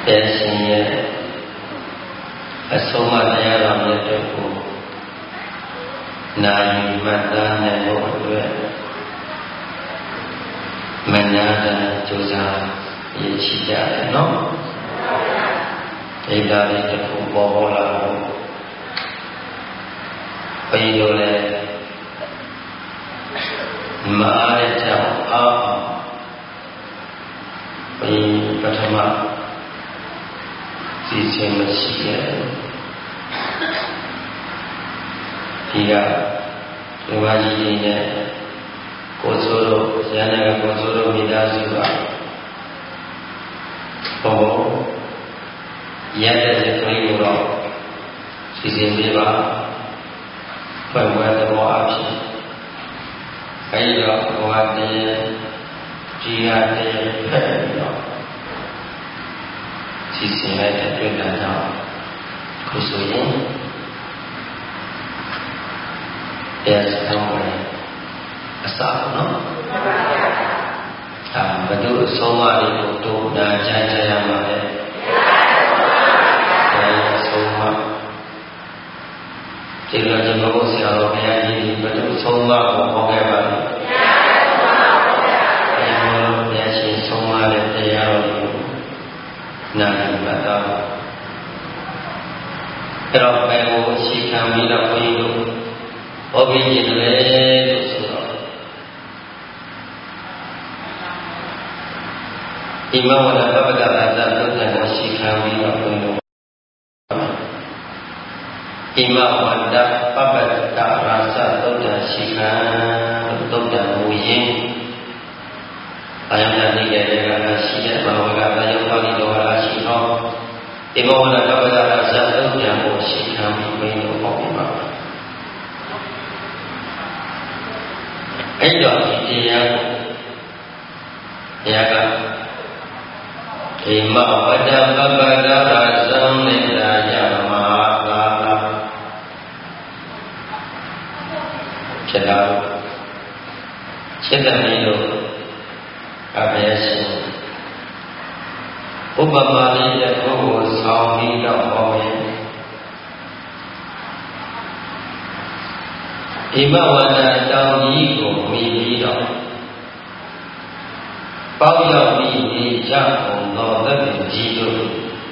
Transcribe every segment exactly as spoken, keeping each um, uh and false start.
တဲ့ရှင်ရဲ့အဆုံးအမတရားတော်မြတ်တွေကိုနာယူမှတ်သားနိုင်ဖို့အတွက်မညာတာကြိုးစားရည်ချကြတယ်နော်ဒေတာလေးတစ်ခုပေါ်ပေါ်လာလို့ဘယ်လိုလဲမအားတဲ့ကြောင့်အားဘယ်ပထမစီစဉ်မရှိခဲ့ဒီကဒီဝါကြီးကြီးနဲ့ကိုစိုးတို့ဇာနာကကိုစိုးတို့မိသားစုကဘောရတဲ့စိတ်ကလေးကိုတော့စီစဉ်ပေးပါဖွင့်ဝဲသဘောအဖြစ်အဲဒီတော့ဘဝတည်းကြီးရတဲ့ဖက်ပြီးတော့စီစဉ်လိုက်တဲ့တွေ့တာကြောင့်ခုဆိုရင်တရားစကားဝင်အစားနော်အာဘယ်သူအဆုံးအမတွေကိုတို့နာကြကြရမှာလဲတရားအဆုံးအမဒီလိုကျွန်တော်ဆရာတော်ဘုရားကြီးဘယ်သူအဆုံးအမကိုဟောခဲ့ပါလဲတရားတော်ဘုရားရှင်ဆုံးအမတဲ့တရားတော်ကိုနာယူမှတ်သားအဲ့တော့ဘယ်ကိုရှိခံပြီးတော့ဘုန်းကြီးတို့ဟောပြီးနေတယ်လို့ဆိုတော့ဒီမဝနာပပဒရာဇသုတ်တံကိုရှိခံပြီးတော့ဘုန်းကြီးတို့ဒီမဝနာပပဒရာဇသုတ်တံရှိခံသုတ်တံမူရင်းအယံတတိကေကရှိတဲ့ဘာဝကတယောပါဠိတော်ဟာရှိတော့ဒီမဝနာပပဒရာဇသုတ်တံကိုရှိခံပြီးဘုန်းကြီးတို့ဟောပြီးပါအဲ့တော့ဒီတရားကိုဘုရားကဒီမဝတ္တပပဒရာဇံနိတာယမဟာကာဖြစ်လာစိတ်တမီးတို့အဘယ်ရှင်ဥပမာလေးတဲ့ဘုကိုဆောင်းပြီးတော့ဟောရင်ဒီမဝန္တတောင်ကြီးကိုမြည်ပြီးတော့ပေါက်ရောက်ပြီးနေကြကုန်သောသဗ္ဗကြီးတို့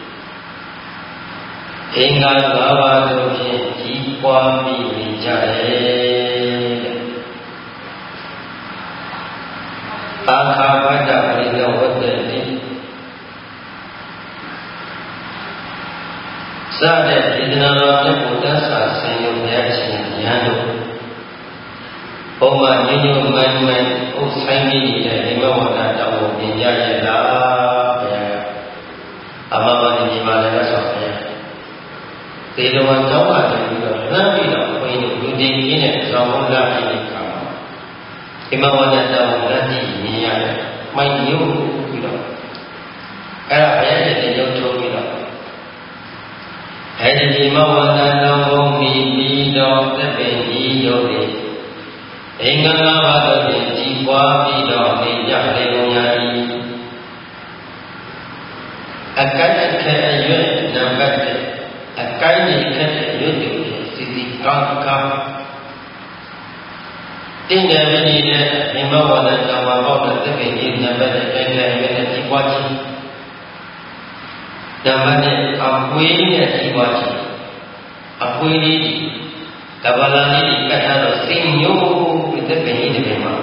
အင်္ဂါ၅ပါးတို့ဖြင့်ကြီးပွားပြီးနေကြတယ်အာခာဘဒ္ဒပရိသဝတ္တေတိစတဲ့ဒေသနာတော်မြတ်ကိုတတ်ဆာဆင်ရုံနဲ့ရှင်ဉာဏ်တို့ပုံမှန်ညညမှန်မှန်ဥဆိုင်ပြီးနေတဲ့ဒီမဝန္တတောင်ကိုပြင်ကြရလားဘုရားအမမဒီမှာလည်းဆောက်တယ်သေတော်ကျောင်းကနေပြီးတော့လမ်းပြီးတော့ဘုန်းကြီးတို့လူတင်ကြီးနဲ့ဇောင်းလာပြီးခါဒီမဝန္တတောင်ကိုလက်ကြည့်မြင်ရတယ်မိုက်ညို့ပြီးတော့အဲ့ဒါဘုရားရဲ့ရုပ်ထုတ်ပြီးတော့အဲ့ဒီဒီမဝန္တတောင်ကိုမြည်ပြီးတော့သဗ္ဗေကြီးတို့တွေအင်္ဂါ၅ပါးတို့ဖြင့်ကြီးပွားပြီးတော့နေကြလေကုန်ရ၏အကိုက်အခက်အရွယ်နံပါတ်အကိုက်အခက်အရွယ်တွေစီစီကောင်းကောင်းတင်တယ်နေတဲ့မြမဝန္တတောင်မှာပေါ့တဲ့သက္ကေကြီးနံပါတ်အကိုက်အခက်အရွယ်နဲ့ကြီးပွားခြင်းနံပါတ်အပွေးနဲ့ကြီးပွားခြင်းအပွေးလေးကဘာလာလေးကတ်ထားတော့စိတ်ညို့ပြီးသက္ကေကြီးတွေမှာ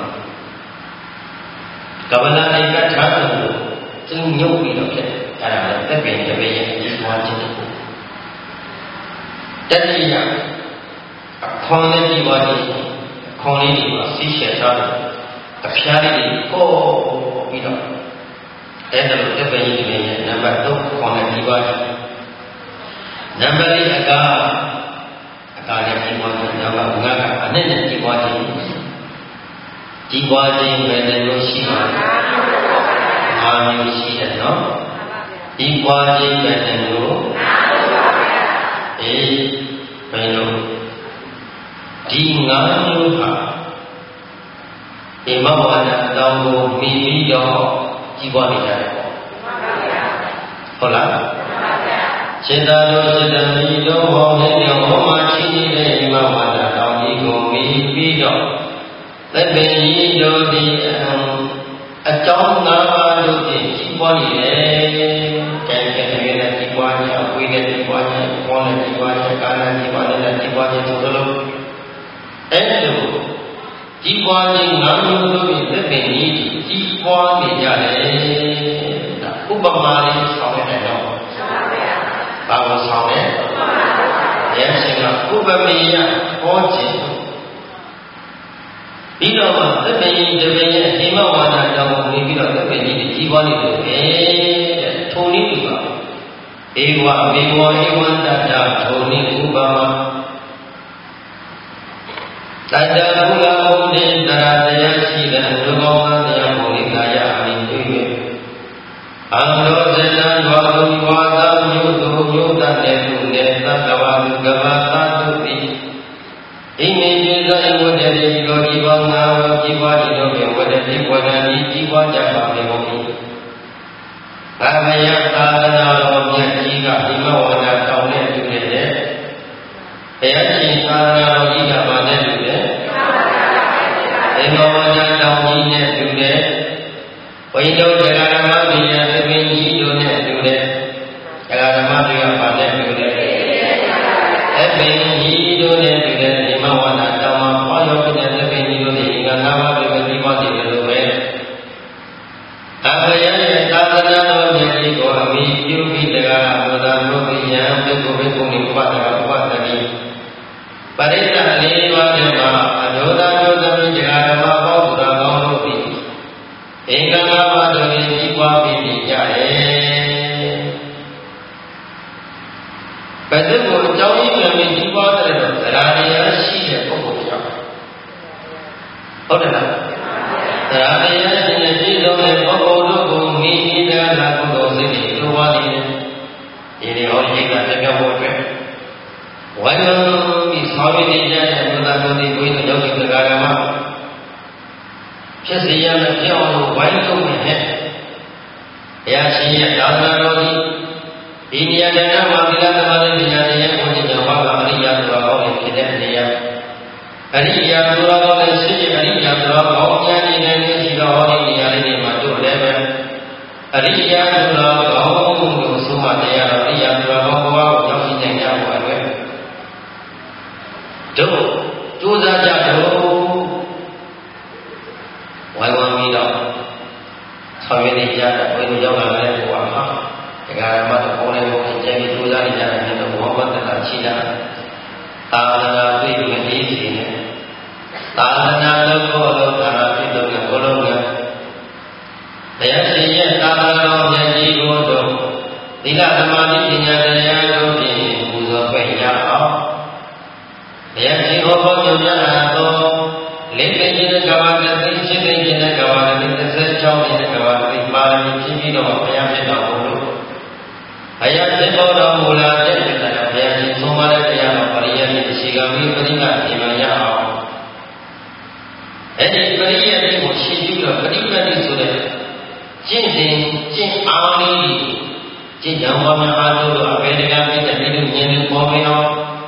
ကဘာလာလေးကတ်ထားတော့စိတ်ညို့ပြီးတော့ဖြစ်အဲ့ဒါလည်းသက္ကေတပည့်ရဲ့အကျဉ်းပွားခြင်းတစ်ခုတတိယအခွန်လေးကြီးပွားခြင်းအခွန်လေးကြီးမှာဆီးရှယ်ထားတယ်အဖျားလေးကိုပြီးတော့အဲ့ဒါလိုသက္ကေကြီးတွေရဲ့နံပါတ်၃ခွန်လေးကြီးပွားခြင်းနံပါတ်၄အကားဒါလည်းဒီပေါ်မှာတော့ငါကအနဲ့နဲ့ဒီပေါ်ခြင်းဒီပေါ်ခြင်းပဲလို့ရှိပါငါမျိုးရှိတယ်နော်ဒီပေါ်ခြင်းပဲလို့အေးဘယ်လိုဒီငါမျိုးဟာဒီမဝန္တတောင်ကိုမြည်ပြီးတော့ကြီးပွားနေကြတယ်ပေါ့ဟုတ်လားစေတတို့စေတမီတို့ဘောင်းနဲ့ဘုံမှာရှိနေတဲ့ဒီမှာဝါဒတောင်းကြီးကိုပြီးပြီးတော့သက်ပင်ကြီးတို့ဒီအကြောင်း၅ပါးတို့ဖြင့်ကြီးပွားနေတယ်။ကြံကြံနေတဲ့ကြီးပွားခြင်းအဝိနဲ့ကြီးပွားခြင်းဘောနဲ့ကြီးပွားခြင်းကာလကြီးပွားနေတဲ့ကြီးပွားခြင်းဆိုလိုအဲ့ဒီကြီးပွားခြင်း၅မျိုးတို့ဖြင့်သက်ပင်ကြီးကြီးပွားနေကြတယ်။ဒါဥပမာလေးဆောင်ရတဲ့တော့ဘာလို့ဆောင်လဲ။ရဲ့ရှင်ကဥပမေယဟောခြင်းပြီးတော့သက်ပင်ကြီးတပင်ရဲ့အိမ်မဝါဒကြောင့်နေပြီးတော့သက်ပင်ကြီးကြီးပွားနေတယ်တဲ့ထိုနည်းတူပါဧဝမေဝဧဝံတတ္တထိုနည်းဥပမာတတ္တဘုရားဘုဒ္ဓေတရာတရားရှိတဲ့ဒုက္ခဝန္တရားဘုရိကာယအမိတွေ့၍အန္တောဇဏံဝါဘုဝါဒမျိုးသူမျိုးတတ်တဲ့သူနဲ့သတ္တဝါကဘာသတုပိအိမေကျေသောဝတ္တေဒီလိုဒီဘောင်းနာကြီးပွားခြင်းတို့ဖြင့်ဝတ္တေဝဒံဤကြီးပွားကြပါလေကုန်၏။ဘာမယသာသနာတော်မြတ်ကြီးကဒီမဝဒတောင်းတဲ့သူတွေနဲ့ဘုရားရှင်သာသနာတော်ကြီးကပါတဲ့သူတွေဒီမဝဒတောင်းကြီးနဲ့သူတွေဝိတုဒ္ဓရမမိယသဘင်ကြီးတို့နဲ့သူတွေဒရမတွေကပါတဲ့သူတွေအဘင်ကြီးတို့နဲ့သူတွေဒီမဝဒတောင်းမှာပွားရောက်တဲ့သဘင်ကြီးတို့ဒီငါးပါးတွေဒီပါတိတွေလို့ပဲအဘယရဲ့သာသနာတော်မြတ်ကြီးကိုအမိပြုပြီးတရားဘုရားတို့ပြယံပုဂ္ဂိုလ်ဘိက္ခုနီဥပဒကဥပဒတိပရိစ္ဆာလေးပါးမြတ်မှာအဒုသာဒုသမီတရားဓမ္မပေါင်းသူတော်ကောင်းတို့သည်အင်္ဂါ၅ပါးတို့၏ကြီးပွားပြီးပြီကြတယ်ဘယ်သူကိုအကြောင်းကြီးပြန်ပြီးကြီးပွားတဲ့တော့သရတရားရှိတဲ့ပုဂ္ဂိုလ်ကြောင့်ဟုတ်တယ်လားတရားတရားရှင်နဲ့ပြည့်စုံတဲ့ပုဂ္ဂိုလ်တို့ကိုမိမိတရားနာပုဂ္ဂိုလ်စိတ်တွေလိုပါနေတယ်ဒီနေ့ဟောဒီကတကယ်ဖို့အတွက်ဝိုင်းလုံးပြီးဆောင်းရည်နေကြတဲ့ဘုရားတို့ဒီဘုန်းကြီးတို့ရောက်တဲ့ကာလမှာဖြစ်စေရမယ်ဖြစ်အောင်လို့ဝိုင်းလုံးနေတယ်ဘုရားရှင်ရဲ့သာသနာတော်ကြီးဒီနေရာနဲ့မှာသီလသမာဓိပညာရဲ့ဘုန်းကြီးတော်ဘာကအရိယာတော်ဟောနေဖြစ်တဲ့နေရာအရိယာတော်ဟောတဲ့ရှိအရိယာတော်ဟောညာနေတဲ့ရှိတော်ဟောတဲ့နေရာလေးတွေမှာတို့လည်းပဲအရိယာတော်ဟောလို့ဆိုမှတရားတော်အရိယာတော်ဟောဘဝကိုရောက်ရှိနိုင်ကြဖို့အတွက်တို့ကြိုးစားကြတော့ဝိုင်းဝန်းပြီးတော့ဆောင်ရွက်နေကြတဲ့ဘုရားရောက်လာတဲ့ဘုရားမှာတရားဓမ္မတော်ပေါ်နေဖို့ကြံပြီးကြိုးစားနေကြတဲ့ဘုရားဘုရားရှိတာသာသနာ့ပြည့်စုံနေစေနဲ့သာသနာတော်ကိုလို့သာဖြစ်လို့ဘုလုံးကတရားရှင်ရဲ့သာသနာတော်မြတ်ကြီးကိုတော့သီလသမာဓိပညာတရားတို့ဖြင့်ပူဇော်ခွင့်ရအောင်ဘုရားရှင်ဟောပြောပြပြတာတော့လေးသိခြင်းကဘာတသိရှိသိခြင်းကဘာတသိတစ်ဆက်ကြောင်းခြင်းကဘာတသိပါရမီဖြစ်ပြီးတော့ဘုရားဖြစ်တော်မူလို့ဘုရားဖြစ်တော်မူလာတဲ့တရားဘုရားရှင်သုံးပါးတဲ့တရားတော်ပရိယတ်နဲ့ရှိကမိပရိကဒီမှာရအောင်အဲ့ဒီပရိယတ်ကိုရှင်းပြီးတော့ပရိပတ်တိဆိုတဲ့ကျင့်စဉ်ကျင့်အားလေးကျင့်ကြံပါများအားလို့အဘယ်တရားဖြစ်တဲ့ဒီလိုဉာဏ်နဲ့ပေါ်ပြီးတော့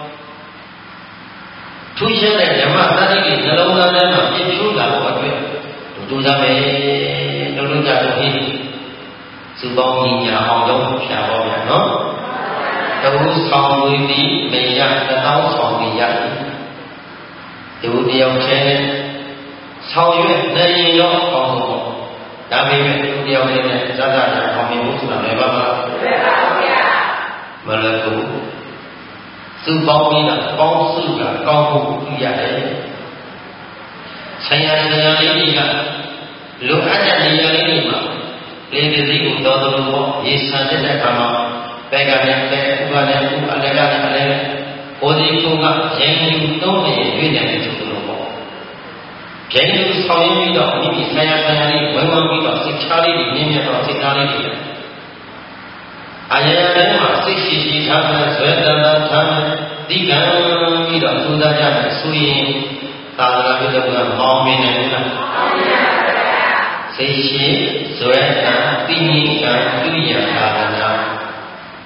ထူးခြားတဲ့ဓမ္မသတိတွေနှလုံးသားထဲမှာပြည့်စုံလာဖို့အတွက်ဒုစားပဲတို့တို့ကြတော့ဒီစုပေါင်းညီညာအောင်တော့ဖြာပါဗျာနော်တူဆောင်ဝီပြီးမေရတစ်သောင်းဆောင်ပြီးရတယ်ဒီတယောက်ချင်းဆောင်ရွက်နေရင်တော့ကောင်းဆုံးပေါ့ဒါပေမဲ့ဒီတယောက်ချင်းနဲ့ဇာတာညာအောင်မြင်ဖို့ဆိုတာလည်းပါမလားမပါဘူးဗျာမလွယ်ဘူးသူပေါင်းပြီးတော့ပေါင်းစုတာကောင်းဖို့ပြုရတယ်ဆရာဆရာလေးတွေကလိုအပ်တဲ့နေရာလေးတွေမှာလေတစည်းကိုတော်တော်ပေါ့ရေဆန်တဲ့အခါမှာဘက်ကလည်းပဲဥပလည်းဥအလည်းကလည်းအလည်းဘိုးဒီကုကရင်းယူသုံးနေရွေးတယ်ဆိုလို့ပေါ့ရင်းယူဆောင်ရင်းပြီးတော့မိမိဆရာဆရာလေးဝယ်ဝန်းပြီးတော့စိတ်ချလေးတွေမြင်မြတ်တော့စိတ်သားလေးတွေအာရယထဲမှာစိတ်ရှိရှိထားတဲ့ဇွဲတန်တန်ထားတဲ့ဒီကံပြီးတော့သုဒ္ဓကြတယ်ဆိုရင်သာသနာ့ဘုရားကမောင်းမင်းနေဘူးလားမောင်းမင်းပါဗျာစိတ်ရှိဇွဲတန်တိမိကံသူရသာသနာ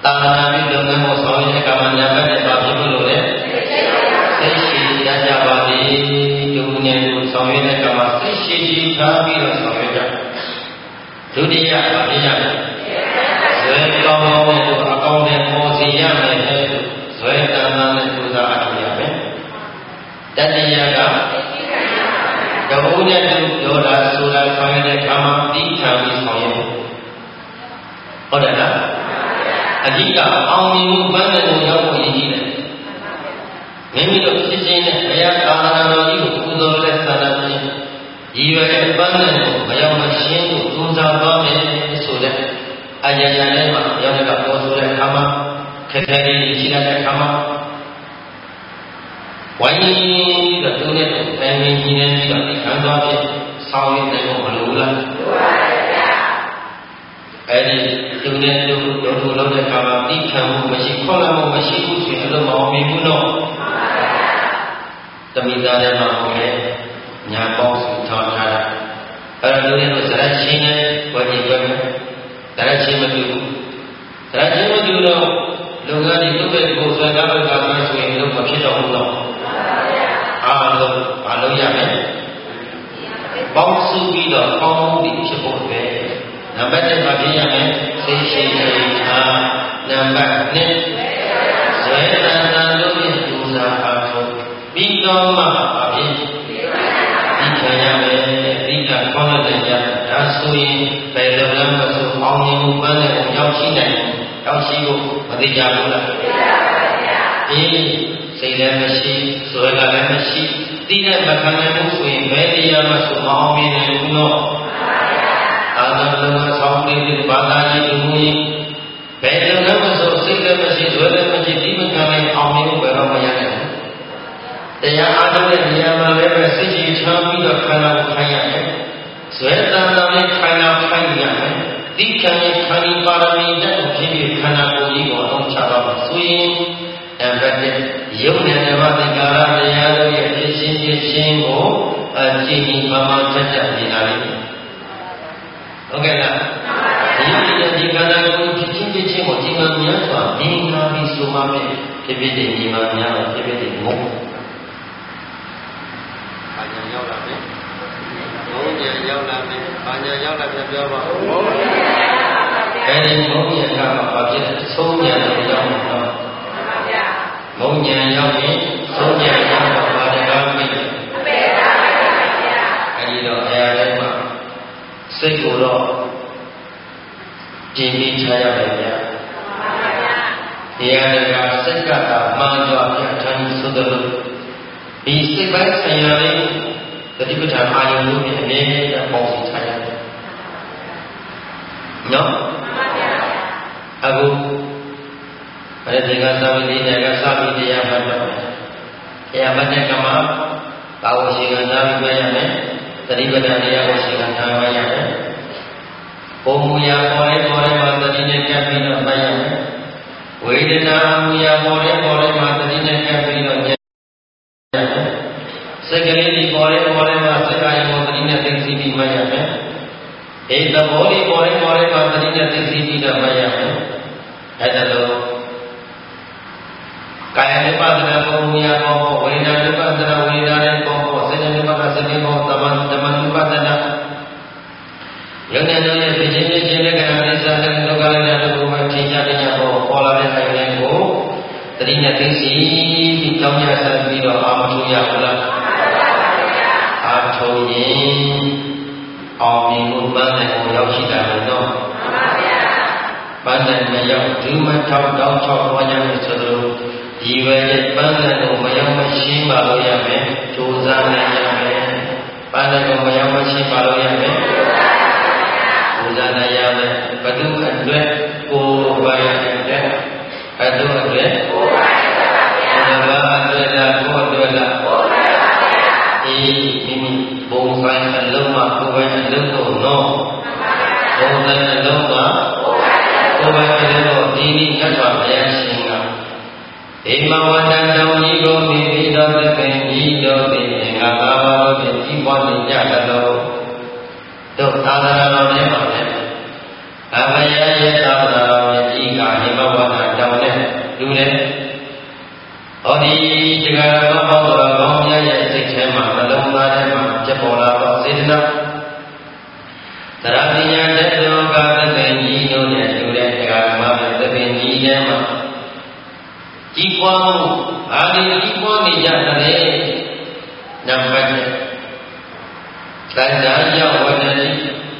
တာနာပြီးလုပ်ငန်းကိုဆောင်ရွက်တဲ့ကာမညာဘက်နဲ့ပါဖြစ်လို့လေစိတ်ရှိရကြပါသည်ဒီနေ့ကိုဆောင်ရွက်တဲ့ကာမစိတ်ရှိရှိထားပြီးတော့ဆောင်ရွက်ကြဒုတိယပါပြရမယ်ဇွဲကောင်းကောင်းနဲ့အကောင်းနဲ့ပေါ်စီရမယ်နဲ့ဇွဲတန်တာနဲ့သူသာအထူရမယ်တတိယကတဘုနဲ့သူပြောတာဆိုတာဆောင်ရွက်တဲ့ကာမတိခံပြီးဆောင်ရွက်ဟုတ်တယ်လားအဓိကအောင်မြင်မှုပန်းတဲ့ကိုရောက်ဖို့ရည်ကြီးတယ်မိမိတို့ဖြစ်ခြင်းနဲ့ဘုရားသာသနာတော်ကြီးကိုပူဇော်လက်ဆန္ဒခြင်းရည်ရွယ်တဲ့ပန်းတဲ့ကိုမရောက်မရှင်းကိုပူဇော်သွားမယ်ဆိုတဲ့အရာရာနဲ့မှရောက်တဲ့ပေါ်ဆိုတဲ့အခါမှာခက်ခဲလေးရှိတဲ့အခါမှာဝိုင်းပြီးတော့သူနဲ့တိုင်ပင်ကြီးနေပြီးတော့ဒီခံသွားဖြစ်ဆောင်းရတဲ့ကိုမလိုဘူးလားလိုပါဗျာအဲ့ဒီသူနဲ့သူတို့တို့လုပ်တဲ့အခါမှာတိခံမှုမရှိခေါ်လာမှုမရှိဘူးဆိုရင်အလုံးမအောင်မြင်ဘူးတော့တမိသားရဲ့မှာဟုတ်လေညာပေါင်းစုထားထားတာအဲ့တော့လူတွေတို့ဇရချင်းနဲ့ဝယ်ပြီးပဲဇရချင်းမတူဘူးဇရချင်းမတူတော့လူကဒီသူ့ရဲ့ကိုယ်ဆွဲကားပဲကားဆိုရင်လုံးမဖြစ်တော့ဘူးတော့အားလုံးမလုပ်ရမယ်ပေါင်းစုပြီးတော့ပေါင်းမှုဖြစ်ဖို့ပဲနံပါတ်တစ်မှာပြရမယ်စိတ်ရှိစိတ်ထားနံပါတ်နှစ်ဇွဲတန်တန်တို့ရဲ့ဒုစာအားထုတ်ပြီးတော့မှအဖြစ်ဒီခံရမယ်ဒီကခေါင်းနဲ့ကြဒါဆိုရင်ဘယ်လိုလဲမဆိုအောင်မြင်မှုပန်းတဲ့ကိုရောက်ရှိနိုင်ရောက်ရှိဖို့မသိကြဘူးလားသိကြပါဗျာအေးစိတ်လည်းမရှိဇွဲကလည်းမရှိတိတဲ့မခံနိုင်ဘူးဆိုရင်ဘယ်တရားမှဆိုမအောင်မြင်နိုင်ဘူးတော့အာသံလုံးဆောင်းနေတဲ့ဘာသာရေးလူမျိုးကြီးဘယ်လိုလဲမဆိုစိတ်လည်းမရှိဇွဲလည်းမရှိဒီမခံနိုင်အောင်မြင်ဖို့ဘယ်တော့မရနိုင်ဘူးတရားအားထုတ်တဲ့နေရာမှာလည်းပဲစိတ်ကြီးချမ်းပြီးတော့ခန္ဓာကိုခိုင်းရတယ်ဇွဲတန်တာနဲ့ခန္ဓာခိုင်းရမယ်ဒီခံရခန္ဒီပါရမီတက်ကိုဖြစ်ပြီးခန္ဓာကိုယ်ကြီးကိုအလုံးချပါမယ်ဆိုရင်အဘတ်တဲ့ယုံနဲ့ဓမ္မသင်္ကာရတရားတို့ရဲ့ဖြစ်ရှင်းဖြစ်ရှင်းကိုအကြည့်ကြီးမှမှချက်ချက်နေတာလေဟုတ်ကဲ့လားဒီလိုဒီခန္ဓာကိုယ်ဖြစ်ချင်းဖြစ်ချင်းကိုဒီမှာများစွာမြင်လာပြီးဆိုမှပဲဖြစ်ဖြစ်တဲ့ဒီမှာများတော့ဖြစ်ဖြစ်တဲ့မဟုတ်ဘာညာရောက်လာပြီဘုံညာရောက်လာပြီဘာညာရောက်လာပြီပြောပါဦးဘုံညာအဲဒီဘုံညာကဘာဖြစ်လဲသုံးညာတော့ရောက်မှာတော့မုံညာရောက်ရင်သုံးညာရောက်တော့ဘာတကားပြီအပေသာပါဗျာအဲဒီတော့အရာတိုင်းမှာစိတ်ကိုတော့ကြည်ပြီးထားရတယ်ဗျာတရားတွေကစိတ်ကသာမှန်စွာပြဋ္ဌာန်းဆိုတဲ့လို့ဒီစိတ်ပိုင်းဆိုင်ရာလေးသတိပဋ္ဌာန်အာယုံလို့အမြဲတမ်းပေါင်းစည်းထားရတယ်နော်အခုအဲ့ဒီကသာဝတိတွေကစာပြီးတရားမှတ်တော့တရားမှတ်တဲ့ကမှာဘာဝရှိကသာပြီးပဲရမယ်သတိပဋ္ဌာန်တရားကိုရှိကသာမှတ်ရမယ်ပုံမူရာပေါ်ရဲပေါ်ရဲမှာသတိနဲ့ကြပ်ပြီးတော့မှတ်ရမယ်ဝေဒနာမူရာပေါ်ရဲပေါ်ရဲမှာသတိနဲ့ကြပ်ပြီးတော့ကြပ်ရမယ်စိတ်ကလေးဒီပေါ်ရဲပေါ်ရဲမှာစိတ်အာရုံကိုသတိနဲ့သိသိပြီးမှတ်ရမယ်ဒီသဘောလေးပေါ်ရဲပေါ်ရဲမှာသတိနဲ့သိသိပြီးတော့မှတ်ရမယ်အဲ့ဒါလို့ကာယ ानु ပါဒနာပုံမူရာပေါ်ဝေဒနာ ानु ပါဒနာဝေဒနာနဲ့ပေါ်ပေါ်စိတ် ानु ပါဒနာစိတ်နဲ့ပေါ်သမန်သမန် ानु ပါဒနာယုံနဲ့ရဲ့ဖြစ်ခြင်းဖြစ်ခြင်းနဲ့ကံနဲ့စာတဲ့ဒုက္ခနဲ့ဒုက္ခမှာထင်ရှားတဲ့ပေါ်ပေါ်လာတဲ့ဆိုင်တဲ့ကိုတတိယသိစီပြီးကြောင်းရဆက်ပြီးတော့အာမထုရဘူးလားအာထုရင်အောင်မြင်မှုပန်းတဲ့ကိုရောက်ရှိတာလို့တော့ပန်းတဲ့မရောက်ဒီမထောက်တော့ထောက်သွားကြလို့ဆိုလို့ဒီဝဲပန်းတဲ့ကိုမရောက်မရှင်းပါလို့ရမယ်ကြိုးစားနိုင်ရမယ်ပန်းတဲ့ကိုမရောက်မရှင်းပါလို့ရမယ်ကြိုးစားနိုင်ရမယ်ဘဒုအတွက်ကိုယ်ပိုင်အတွက်ဘဒုအတွက်ကိုယ်ပိုင်အတွက်ပါဗျာဘာအတွက်လားကိုယ်အတွက်လားကိုယ်ပိုင်ပါဗျာအေးမိမိဘုံဆိုင်အလုံးမှာကိုယ်ပိုင်အလုံးကိုတော့ဘုံဆိုင်အလုံးမှာကိုယ်ပိုင်အလုံးကိုဒီနည်းငတ်စွာဘုရားရှင်ကဧမဝတ္တံဤကိုမိမိတော်သခင်ဤတော်ဖြင့်ငါဘာဝဖြင့်ဤပွားနေကြသလိုတို့သာသနာတော်ထဲမှာလည်းအဘယရဲ့သာသနာတော်ဖြင့်ဤကဧမဝတ္တသောကသဗ္ဗညီတို့နဲ့တူတဲ့တရားဓမ္မပဲသဗ္ဗညီထဲမှာကြီးပွားမှုအာဒီကြီးပွားနေကြတဲ့နံပါတ်တစ်တဏှာရောက်ဝတ္တိ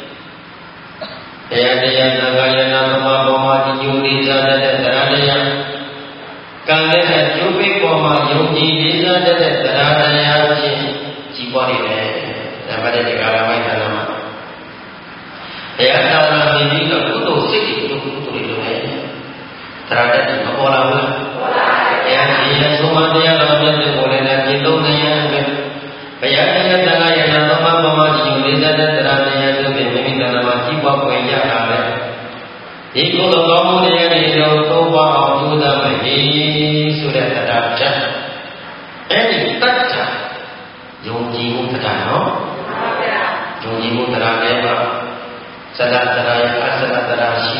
တရားတရားသံဃာယနာသမဘောမှာဒီယုလေးစားတဲ့တရားတရားကံနဲ့ကျိုးပိပေါ်မှာယုံကြည်လေးစားတဲ့တရားတရားချင်းကြီးပွားနေတယ်နံပါတ်တစ်တရားဓမ္မဌာနမှာတရားသာသနာ့ပြည်ကကုသိုလ်စိတ်တွေကုသိုလ်တွေလုပ်နေတရားတည်းမပေါ်လာဘူးပေါ်လာတယ်တရားကြီးရဲ့သုံးပါးတရားတော်မြတ်တွေပေါ်လာတဲ့ကျင့်သုံးနေရမယ်ဘုရားတရားသံဃာယနာသမဘောမှာဒီယုလေးစားတဲ့တရားတရားတွေမိမိတဏ္ဍာမှာကြီးပွားပွင့်ရတာပဲဒီကုသိုလ်ကောင်းမှုတွေရဲ့တော့သုံးပါးအောင်ကြိုးစားမယ်ဆိုတဲ့တရားချက်အဲ့ဒီတတ်တာယုံကြည်မှုတရားနော်ယုံကြည်မှုတရားလည်းပါစဒါတရားရဲ့အစဒါတရားရှိ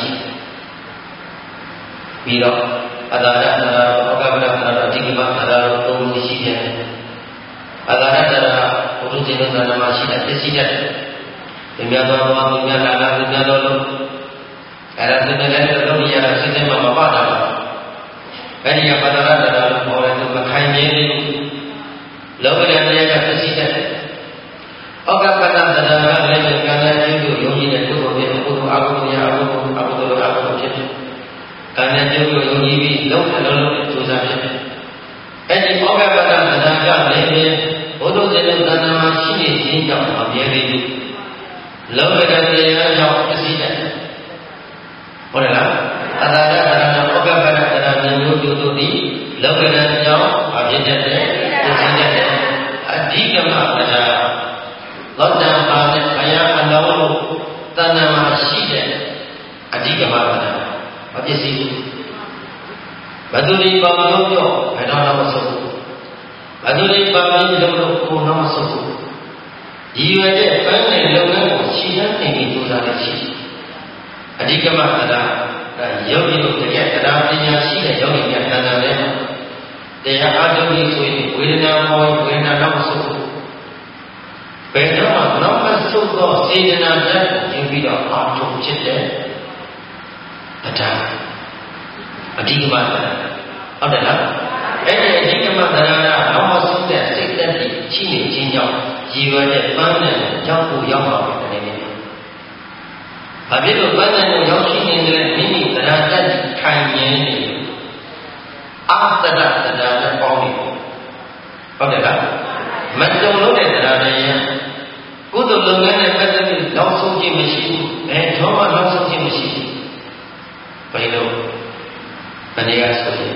ပြီးတော့အဒါရတရားဩကပ္ပဒတရားအဓိကမတရားတို့သုံးခုရှိတယ်အဒါရတရားဘုရုဇေနသနာမှာရှိတဲ့သိရှိတဲ့ဒီများတော်တော်ဒီများလာလာဒီများတော်လို့အဲ့ဒါသူလည်းလည်းလုပ်ရတာစိတ်ထဲမှာမပါတာပါအဲ့ဒီကပတ္တရတရားလို့ခေါ်တဲ့သူမခိုင်မြဲသေးဘူးလောကဓာတ်တွေကသိရှိတဲ့ဩကပ္ပဒတရားကလည်းကံနဲ့ကျိုးကိုယုံကြည်တဲ့ကုသိုလ်တွေကုသိုလ်အကုသိုလ်ရအကုသိုလ်အကုသိုလ်အကုသိုလ်ဖြစ်တယ်ကံနဲ့ကျိုးကိုယုံကြည်ပြီးလုံးဝလုံးလုံးကြိုးစားဖြစ်တယ်အဲ့ဒီဩကပ္ပဒတရားကလည်းဘုဒ္ဓဇေနသနာမှာရှိနေခြင်းကြောင့်မမြဲသေးဘူးလောကဓာတ်တရားကြောင့်သိရှိတဲ့ဟုတ်တယ်လားအတာဒသရဏဩကပ္ပဒသရဏမျိုးတို့တို့သည်လောကဓာတ်ကြောင့်အဖြစ်တဲ့သိရှိတဲ့အဓိကမတရားသောတံပါနဲ့ဘယအလောင်းလို့တဏ္ဍာမှာရှိတဲ့အဓိကမတရားမပစ္စည်းဘူးဘသူဒီပါမလို့ပြောဘယ်တော့မှမဆုံးဘူးဘသူဒီပါမလို့လို့ကိုယ်တော့မဆုံးဘူးဒီရွယ်တဲ့ပန်းနဲ့လုပ်ငန်းကိုရှင်းတဲ့နေကြိုးစားနေရှိအဓိကမတရားယောဂီတို့တကယ်တရားပညာရှိတဲ့ယောဂီများတဏ္ဍာနဲ့တရားအားထုတ်ပြီးဆိုရင်ဝေဒနာဟောဝေဒနာတော့မဆုံးဘူးဘယ်တော့မှနောက်မဆုတ်သောစေတနာဓာတ်ကိုယူပြီးတော့အားထုတ်ဖြစ်တဲ့တရားအဓိကမတရားဟုတ်တယ်လားအဲ့ဒီအဓိကမတရားကနောက်မဆုတ်တဲ့စိတ်သက်တည်ရှိနေခြင်းကြောင့်ရည်ရွယ်တဲ့ပန်းနဲ့ကြောက်ကိုရောက်ပါမယ်နေနေဘာဖြစ်လို့ပန်းနဲ့ကိုရောက်ရှိနေတဲ့မိမိတရားသက်တည်ခိုင်မြဲနေအာတဒတရားနဲ့ပေါင်းနေဟုတ်တယ်လားမကြုံလို့တဲ့တရားတွေကုသိုလ်လုပ်ငန်းနဲ့ပတ်သက်ပြီးနောက်ဆုံးခြင်းမရှိဘူးအဲတော့မှနောက်ဆုံးခြင်းမရှိဘူးဘယ်လိုအနေရဆိုရင်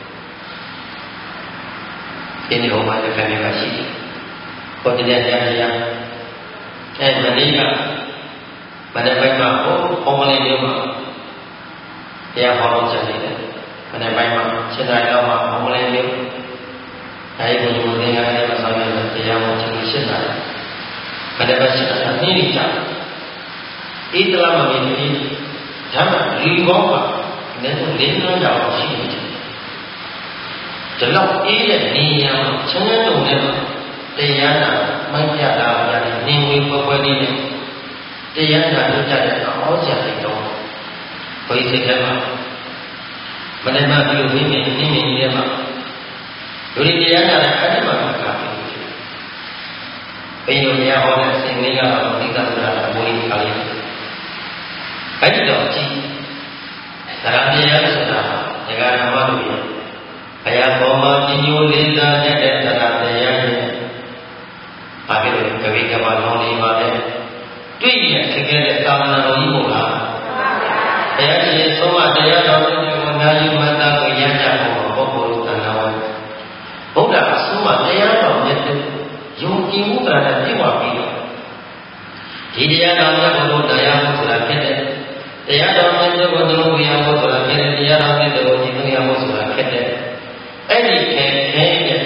ဒီနေ့ဟောမှလည်းခံရပါရှိတယ်ဟောတဲ့တရားတရားအဲမနေ့ကမနေ့ပိုင်းမှာဟောဟောမလေးမျိုးမှာတရားဟောလို့ချက်နေတယ်မနေ့ပိုင်းမှာရှင်းတိုင်းတော့မှာဟောမလေးမျိုးအဲဒီဘုရားသင်္ဃာနဲ့မဆောင်ရတဲ့တရားဟောချက်ကိုရှင်းတာမနေ့ကရှင်းတာနည်းနည်းကြာဣတလမမင်းကြီးဓမ္မဒီဘောပါလည်းလေးနှမ်းကြောင်ရှိနေတယ်ဒီလောက်အေးတဲ့နေရာမှာချမ်းတုံနဲ့တရားနာမိုက်ပြတာရတယ်နေဝေပွဲပွဲလေးနဲ့တရားနာလုပ်ကြတဲ့အောစရာတွေတော့ဘယ်စိတ်ထဲမှာမနေ့ကဒီလိုမိမိနေနေနေမှာလူတွေတရားနာတဲ့အဲ့ဒီမှာကပ်ပြီးဘယ်လိုတရားဟောတဲ့အစဉ်လေးကတော့သိက္ခာဆိုတာအမွေးခါလေးအဲ့ဒီတော့ကြည့်တရားတရားဆိုတာဒကာဓမ္မတို့ရဲ့ဘုရားပေါ်မှာညညိုလေးစားတဲ့တရားတရားနဲ့ဘာဖြစ်လို့ကဝိကမလုံးလေးပါလဲတွေ့ရခက်ခဲတဲ့သာမဏေတော်ကြီးမို့လားဘုရားရှင်ဆုံးမတရားတော်တွေကိုနာယူမှတ်သားကိုရကြဖို့ပုဂ္ဂိုလ်တဏ္ဍာဝဘုရားအဆုံးမတရားတော်မြတ်တဲ့ယုံကြည်မှုကလည်းပြည့်ဝပြီးတော့ဒီတရားတော်မြတ်ကိုတရားမှုဆိုတာဖြစ်တဲ့တရားတော်မြတ်ကိုသုံးဝေယမှုဆိုတာဖြစ်တဲ့တရားတော်မြတ်ကိုညီသုံးရမှုဆိုတာဖြစ်တဲ့အဲ့ဒီခဲခဲတဲ့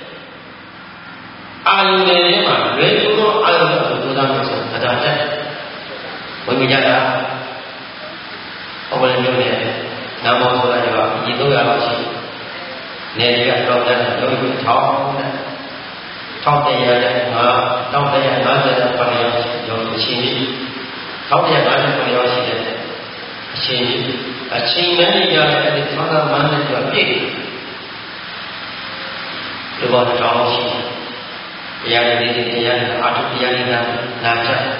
အာယုတွေမှာလွယ်ကူသောအာယုကိုကြိုးစားလို့ဆိုတာတရားတက်ဝင်ကြတာဟောလည်းမျိုးနဲ့နာမောဆိုတာကညီသုံးရပါရှိနေရတော့တဲ့ယောဂီထောင်းတဲ့ထောင်းတဲ့ရတဲ့ငါတောင်းတဲ့ငါးဆယ်ပတ်ရရောရှိရှိထောက်ရပါတဲ့ကိုရောက်ရှိတဲ့အချိန်အချိန်မှန်နေကြတဲ့အဲဒီသောတာပန်နဲ့ပြည့်ဒီဘောတောင်းရှိတရားရည်ဒီတရားအာထုတရားရည်နာနာချက်ဩ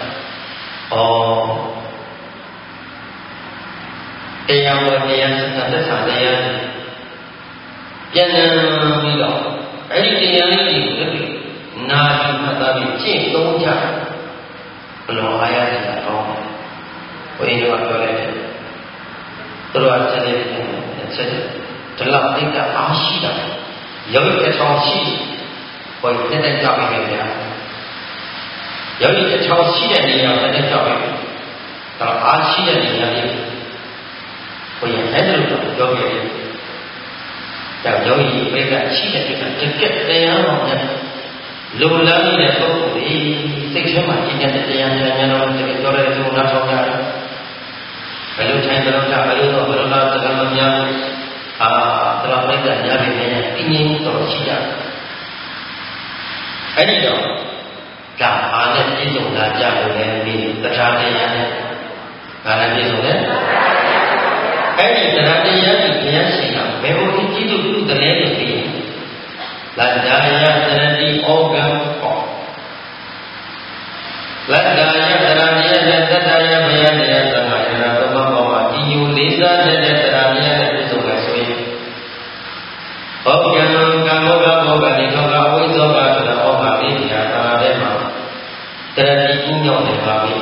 တရားဝတရားစသသက်သာတရားပြန်လည်ပြီးတော့အဲ့ဒီတရားလေးတွေကိုနာယူမှတ်သားပြီးကျင့်သုံးကြဘလောအားရစရာတော့ဘုရားကပြောလိုက်တယ်သူတို့ကဆက်နေတယ်ဆက်တယ်ဒီလောက်အိတ်ကအားရှိတာယောဂီတစ်ထောင်ရှိဘုရားတက်တက်ကြောက်ပြီးပြန်ယောဂီတစ်ထောင်ရှိတဲ့နေရာတက်တက်ကြောက်ပြီးတော့အားရှိတဲ့နေရာလေးဘုရားအဲ့ဒါလို့ပြောပြတယ်ဒါယောဂီပိတ်ကရှိတဲ့ပိတ်ကတကယ်တရားတော်နဲ့လူလမ်းနေတဲ့ပုဂ္ဂိုလ်ဒီစိတ်ထဲမှာကျင့်တဲ့တရားဉာဏ်ဉာဏ်တော်တကယ်ပြောတဲ့သူနားထောင်ကြတယ်ဘယ်လိုထိုင်ကြလို့ကြဘယ်လိုတော့ဘယ်လိုလားသက္ကမများအာတော်ပိတ်ကညာပြီးနေပြင်းရင်းတော်ရှိတာအဲ့ဒီတော့ဒါအားနဲ့ပြည့်စုံလာကြလို့လည်းဒီတရားတရားနဲ့ဘာနဲ့ပြည့်စုံလဲအဲ့ဒီတရားတရားကိုတရားရှိတာဘယ်လိုကြည့်လို့ပြုတယ်လဲလို့ပြီးရင်လတ္တာယသရတိဩကံဟောလတ္တာယသရဏိယနဲ့တတ္တယဘယတရားသံဃာယနာသုံးပါးပေါ်မှာဒီညိုလေးစားတဲ့တရားမြတ်နဲ့ပြည့်စုံလာဆိုရင်ဩကံကံမောကဘောကတိသောကအဝိဇ္ဇောကဆိုတာဩဃလေးတရားသာတဲ့မှာတရတိကုညောင်းနေပါပြီ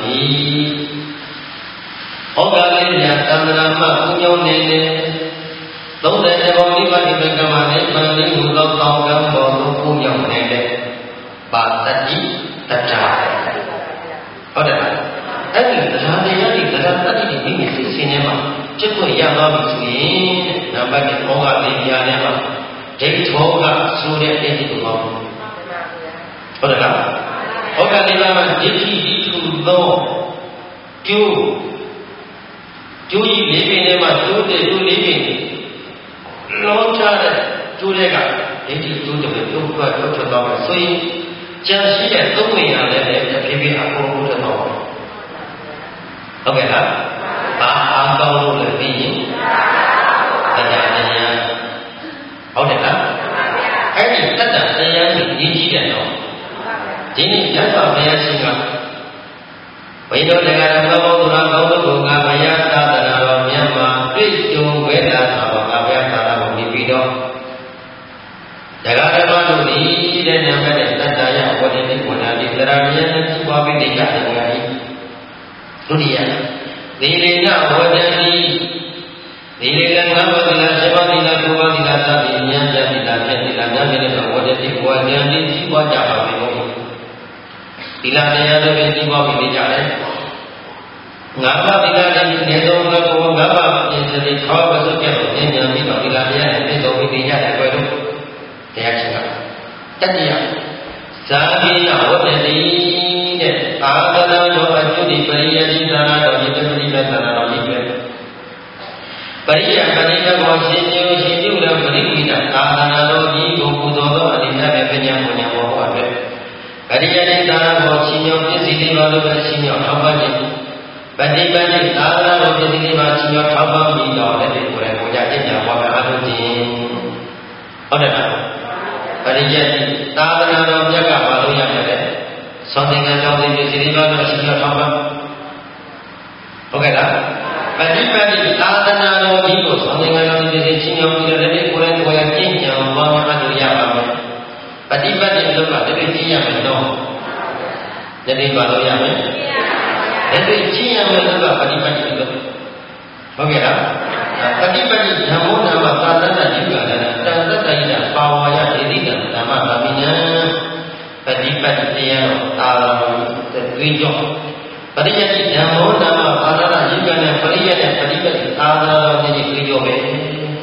ဩဃလေးတရားသံဃာမှာကုညောင်းနေတယ်သုံးတဲ့ဘောနိဗ္ဗာန်ဒီကမှာနိဗ္ဗာန်လေးကိုသောတောင်းကံပေါ်သို့ကုညောင်းနေတဲ့ပါတတိတတ္တာဟုတ်တယ်လားအဲ့ဒီတရားတရားတွေတရားတတိတွေမိမိစိတ်ဆင်းထဲမှာจิตကိုရသွားပြီဆိုရင်နံပါတ်၁ဩဃလေးတရားထဲမှာဒိဋ္ဌောကဆိုတဲ့အဲ့ဒီကိုပေါ့ဟုတ်တယ်လားဩဃလေးပါးမှာဒိဋ္ဌိဒီခုသောကျိုးကျိုးကြီးလေးပင်ထဲမှာကျိုးတဲ့ကျိုးလေးပင်လောချတဲ့ကျိုးတွေကဒိဋ္ဌိကျိုးတွေပြုတ်ထွက်ထုတ်ထွက်သွားမယ်ဆိုရင်ကြံရှိတဲ့သုံးဝင်ရလည်းတစ်ဖြည်းဖြည်းအပေါ်ကိုထွက်သွားမယ်ဟုတ်ကဲ့လားဘာအားကောင်းလို့လဲပြီးရင်တရားတရားဟုတ်တယ်လားအဲ့ဒီတတ္တတရားကိုရည်ကြည့်တဲ့တော့ဒီနေ့ရသော်ဘုရားရှင်ကဘိဓောတရားဓမ္မဘောဓုရာကောင်းတို့ကဘုရားသာသနာတော်မြတ်မှာတွေ့ကြုံဝေဒနာတော်ကဘုရားသာသနာကိုမြည်ပြီးတော့တရားဓမ္မတို့ဒီတဲ့နာမတဲ့တတ္တယဝတ္တိဝဏ္ဏတိသရဏယနဲ့ကြည့်ပါပြီးနေကြတယ်ဗျာဒုတိယသီလေနဝတ္တိသီလေကငါးပါးသီလစေပါသီလကိုးပါးသီလသတိဉာဏ်ပြသီလဖြင့်သီလဉာဏ်နဲ့ဝတ္တိဝတ္တိတိကြီးပွားကြပါမယ်ဘုရားသီလတရားတို့ကိုကြီးပွားပြီးနေကြတယ်ငါးပါးသီလတွေနေဆုံးကကိုငါးပါးပြင်စတိခေါ်ပါစုကြတော့ဉာဏ်ဉာဏ်ပြီးတော့သီလတရားနဲ့ပြည့်စုံပြီးနေကြတယ်ဘယ်လိုတရားချင်းကတတိယဇာတိယဝတ္တိတဲ့အာသနာတော်အကျုတိပရိယတိသာနာတော်ဒီပရိယသာနာတော်ဒီပဲပရိယပရိယဘောရှင်ကျိုးရှင်ကျိုးလည်းပရိဝိဒအာသနာတော်ကြီးကိုပူဇော်သောအနိစ္စပဲပညာပညာဘောဟောအတွက်ပရိယတိသာနာတော်ရှင်ညောပစ္စည်းလေးပါလို့ပဲရှင်ညောထောက်ပံ့ခြင်းပฏิပတ်တိသာသနာတော်ပစ္စည်းလေးပါရှင်ညောထောက်ပံ့ပြီးတော့လည်းကိုယ်တိုင်ကိုယ်ကြပညာဘောကအားထုတ်ခြင်းဟုတ်တယ်လားပရိယတိသာသနာတော်မြတ်ကဘာလို့ရမလဲသောသင်္ကန်းကြောင့်ဒီစီရိပါတော့ရှိရထောက်ပါဟုတ်ကဲ့လားပฏิပတ်တိသာသနာတော်ကြီးကိုသောသင်္ကန်းကြောင့်ဒီစီချင်းအောင်ပြီးတော့လည်းကိုယ်တိုင်ကိုယ်ရကျင့်ကြံပါမှတ်လို့ရပါမယ်ပฏิပတ်တိလို့ကတည်းကကျင့်ရမယ်တော့တည်းကပါလို့ရမယ်တည်းကကျင့်ရမယ်လို့ကပฏิပတ်တိလို့ဟုတ်ကဲ့လားပฏิပတ်တိဓမ္မောဓမ္မသာသနာ့ယုဂကတံတန်တတ္တိတာပါဝါယဒေတိတံဓမ္မသာမိညာပฏิပတ်တိတရားတော်သာတော်တွေးကြောပရိယတိဓမ္မောဓမ္မသာသနာ့ယုဂနဲ့ပရိယနဲ့ပฏิပတ်တိသာသနာတော်တွေတွေးကြောပဲအဲ့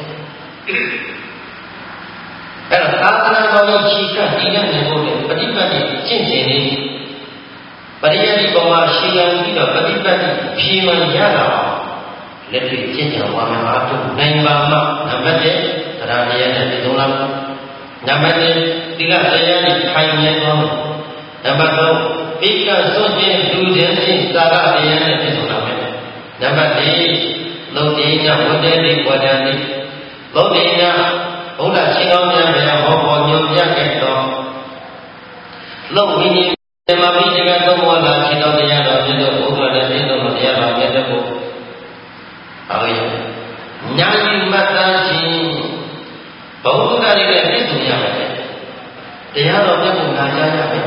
တော့သာသနာတော်ကိုချီကပ်တည်နေဖို့လေပฏิပတ်တိကျင့်စဉ်လေးပရိယတိပေါ်မှာရှင်းလင်းပြီးတော့ပฏิပတ်တိဖြေမှန်ရတာလက်တွေ့ကျင့်ကြံဝါမအားထုတ်နိုင်ပါမှနံပါတ်တစ်တရားတရားနဲ့ပြည့်စုံလာနံပါတ်နှစ်သီလတရားနဲ့ခိုင်မြဲသွားမယ်နံပါတ်သုံးပပိကစွန့်ခြင်းလူချင်းချင်းသာရတရားနဲ့ပြည့်စုံလာမယ်နံပါတ်၄သုတ်တိညဝတ္တေတိဝဒံတိသုတ်တိညဘုရားရှင်ကောင်းများများဟောပေါ်ညွှန်ပြခဲ့သောလုံဝိနည်းဓမ္မပိဋကသုံးဘောလာရှင်တော်တရားတော်မြတ်တို့ဘုရားနဲ့ပြည့်စုံသောတရားတော်မြတ်တို့ကိုအားရညာယူမှတ်သားခြင်းဘုရားရဲ့ပြည့်စုံရမယ်တရားတော်မြတ်ကိုနာကြားရမယ်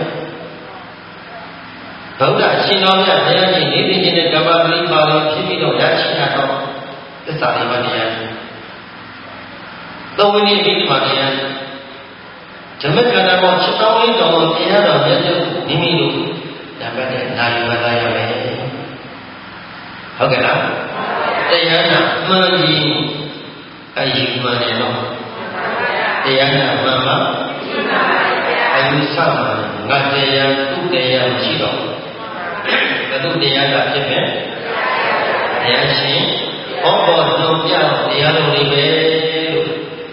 ဗုဒ္ဓရှင်တော်မြတ်ဘုရားရှင်နေသိခြင်းနဲ့ကမ္ဘာပရိပါလောဖြစ်ပြီးတော့ရရှိရတော့သစ္စာလေးပါးတရားသုံးဝိနည်းပိဋကတရားဓမ္မကဏ္ဍပေါ်ချက်တော်လေးတော်တရားတော်မြတ်တို့မိမိတို့နံပါတ်နဲ့နာယူမှတ်သားရမယ်ဟုတ်ကဲ့လားတရားနာမှန်ရင်အယူမှန်တယ်နော်တရားနာမှန်မှအယူဆမှန်ငါတရားသူ့တရားမရှိတော့ဘယ်သူတရားကဖြစ်မယ်တရားရှင်ဟောပေါ်လုံးပြတရားတော်တွေပဲလို့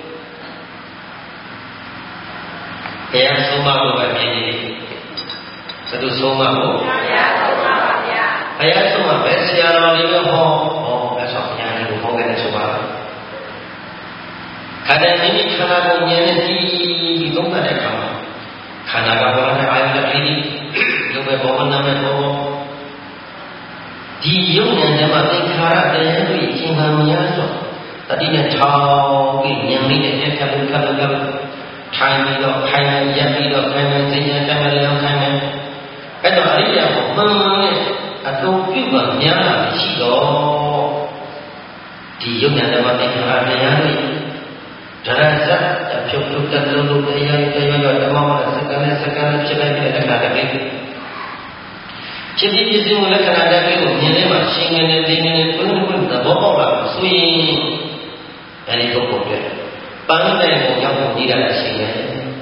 တရားဆုံးမဖို့ပဲဖြစ်နေတယ်ဘယ်သူဆုံးမဖို့တရားဆုံးမပါဗျာဘုရားဆုံးမပဲဆရာတော်တွေပဲဟောဟောဘယ်ဆောင်ဘုရားတွေကိုဟောခဲ့တဲ့ဆိုပါခန္ဓာမိမိခန္ဓာကိုဉာဏ်နဲ့ကြည့်ပြီးသုံးသပ်တဲ့အခါမှာခန္ဓာကဘောနဲ့အာယုန်လေးရုပ်ပဲဘောနာမဲ့ဘောဒီယုံဉာဏ်ထဲမှာသင်္ခါရတရားတွေအချိန်မှများဆိုတတိနဲ့ထောင်ပြီးဉာဏ်လေးနဲ့တက်တက်လို့ခပ်လို့ခပ်လို့ထိုင်ပြီးတော့ခိုင်နေရပ်ပြီးတော့ခိုင်နေသိဉာဏ်တက်မယ်လို့ခိုင်နေအဲ့တော့အရိယာကိုမှန်မှန်နဲ့အတုံးပြုမှများတာရှိတော့ဒီယုံဉာဏ်ထဲမှာသင်္ခါရတရားတွေဒရဇတ်ဖြုတ်ဖြုတ်တက်လို့လို့တရားတရားရောဓမ္မမှာစက္ကန့်နဲ့စက္ကန့်နဲ့ဖြစ်လိုက်တဲ့လက္ခဏာတွေဖြစ်ပြီးပြည့်စုံလက္ခဏာတွေကိုမြင်နေမှာရှင်ငယ်နဲ့သိငယ်နဲ့ဘုန်းဘုန်းသဘောပေါက်လာဆိုရင်အဲဒီပုဂ္ဂိုလ်တွေပန်းတဲ့ကိုရောက်ဖို့ကြီးတာရှိတယ်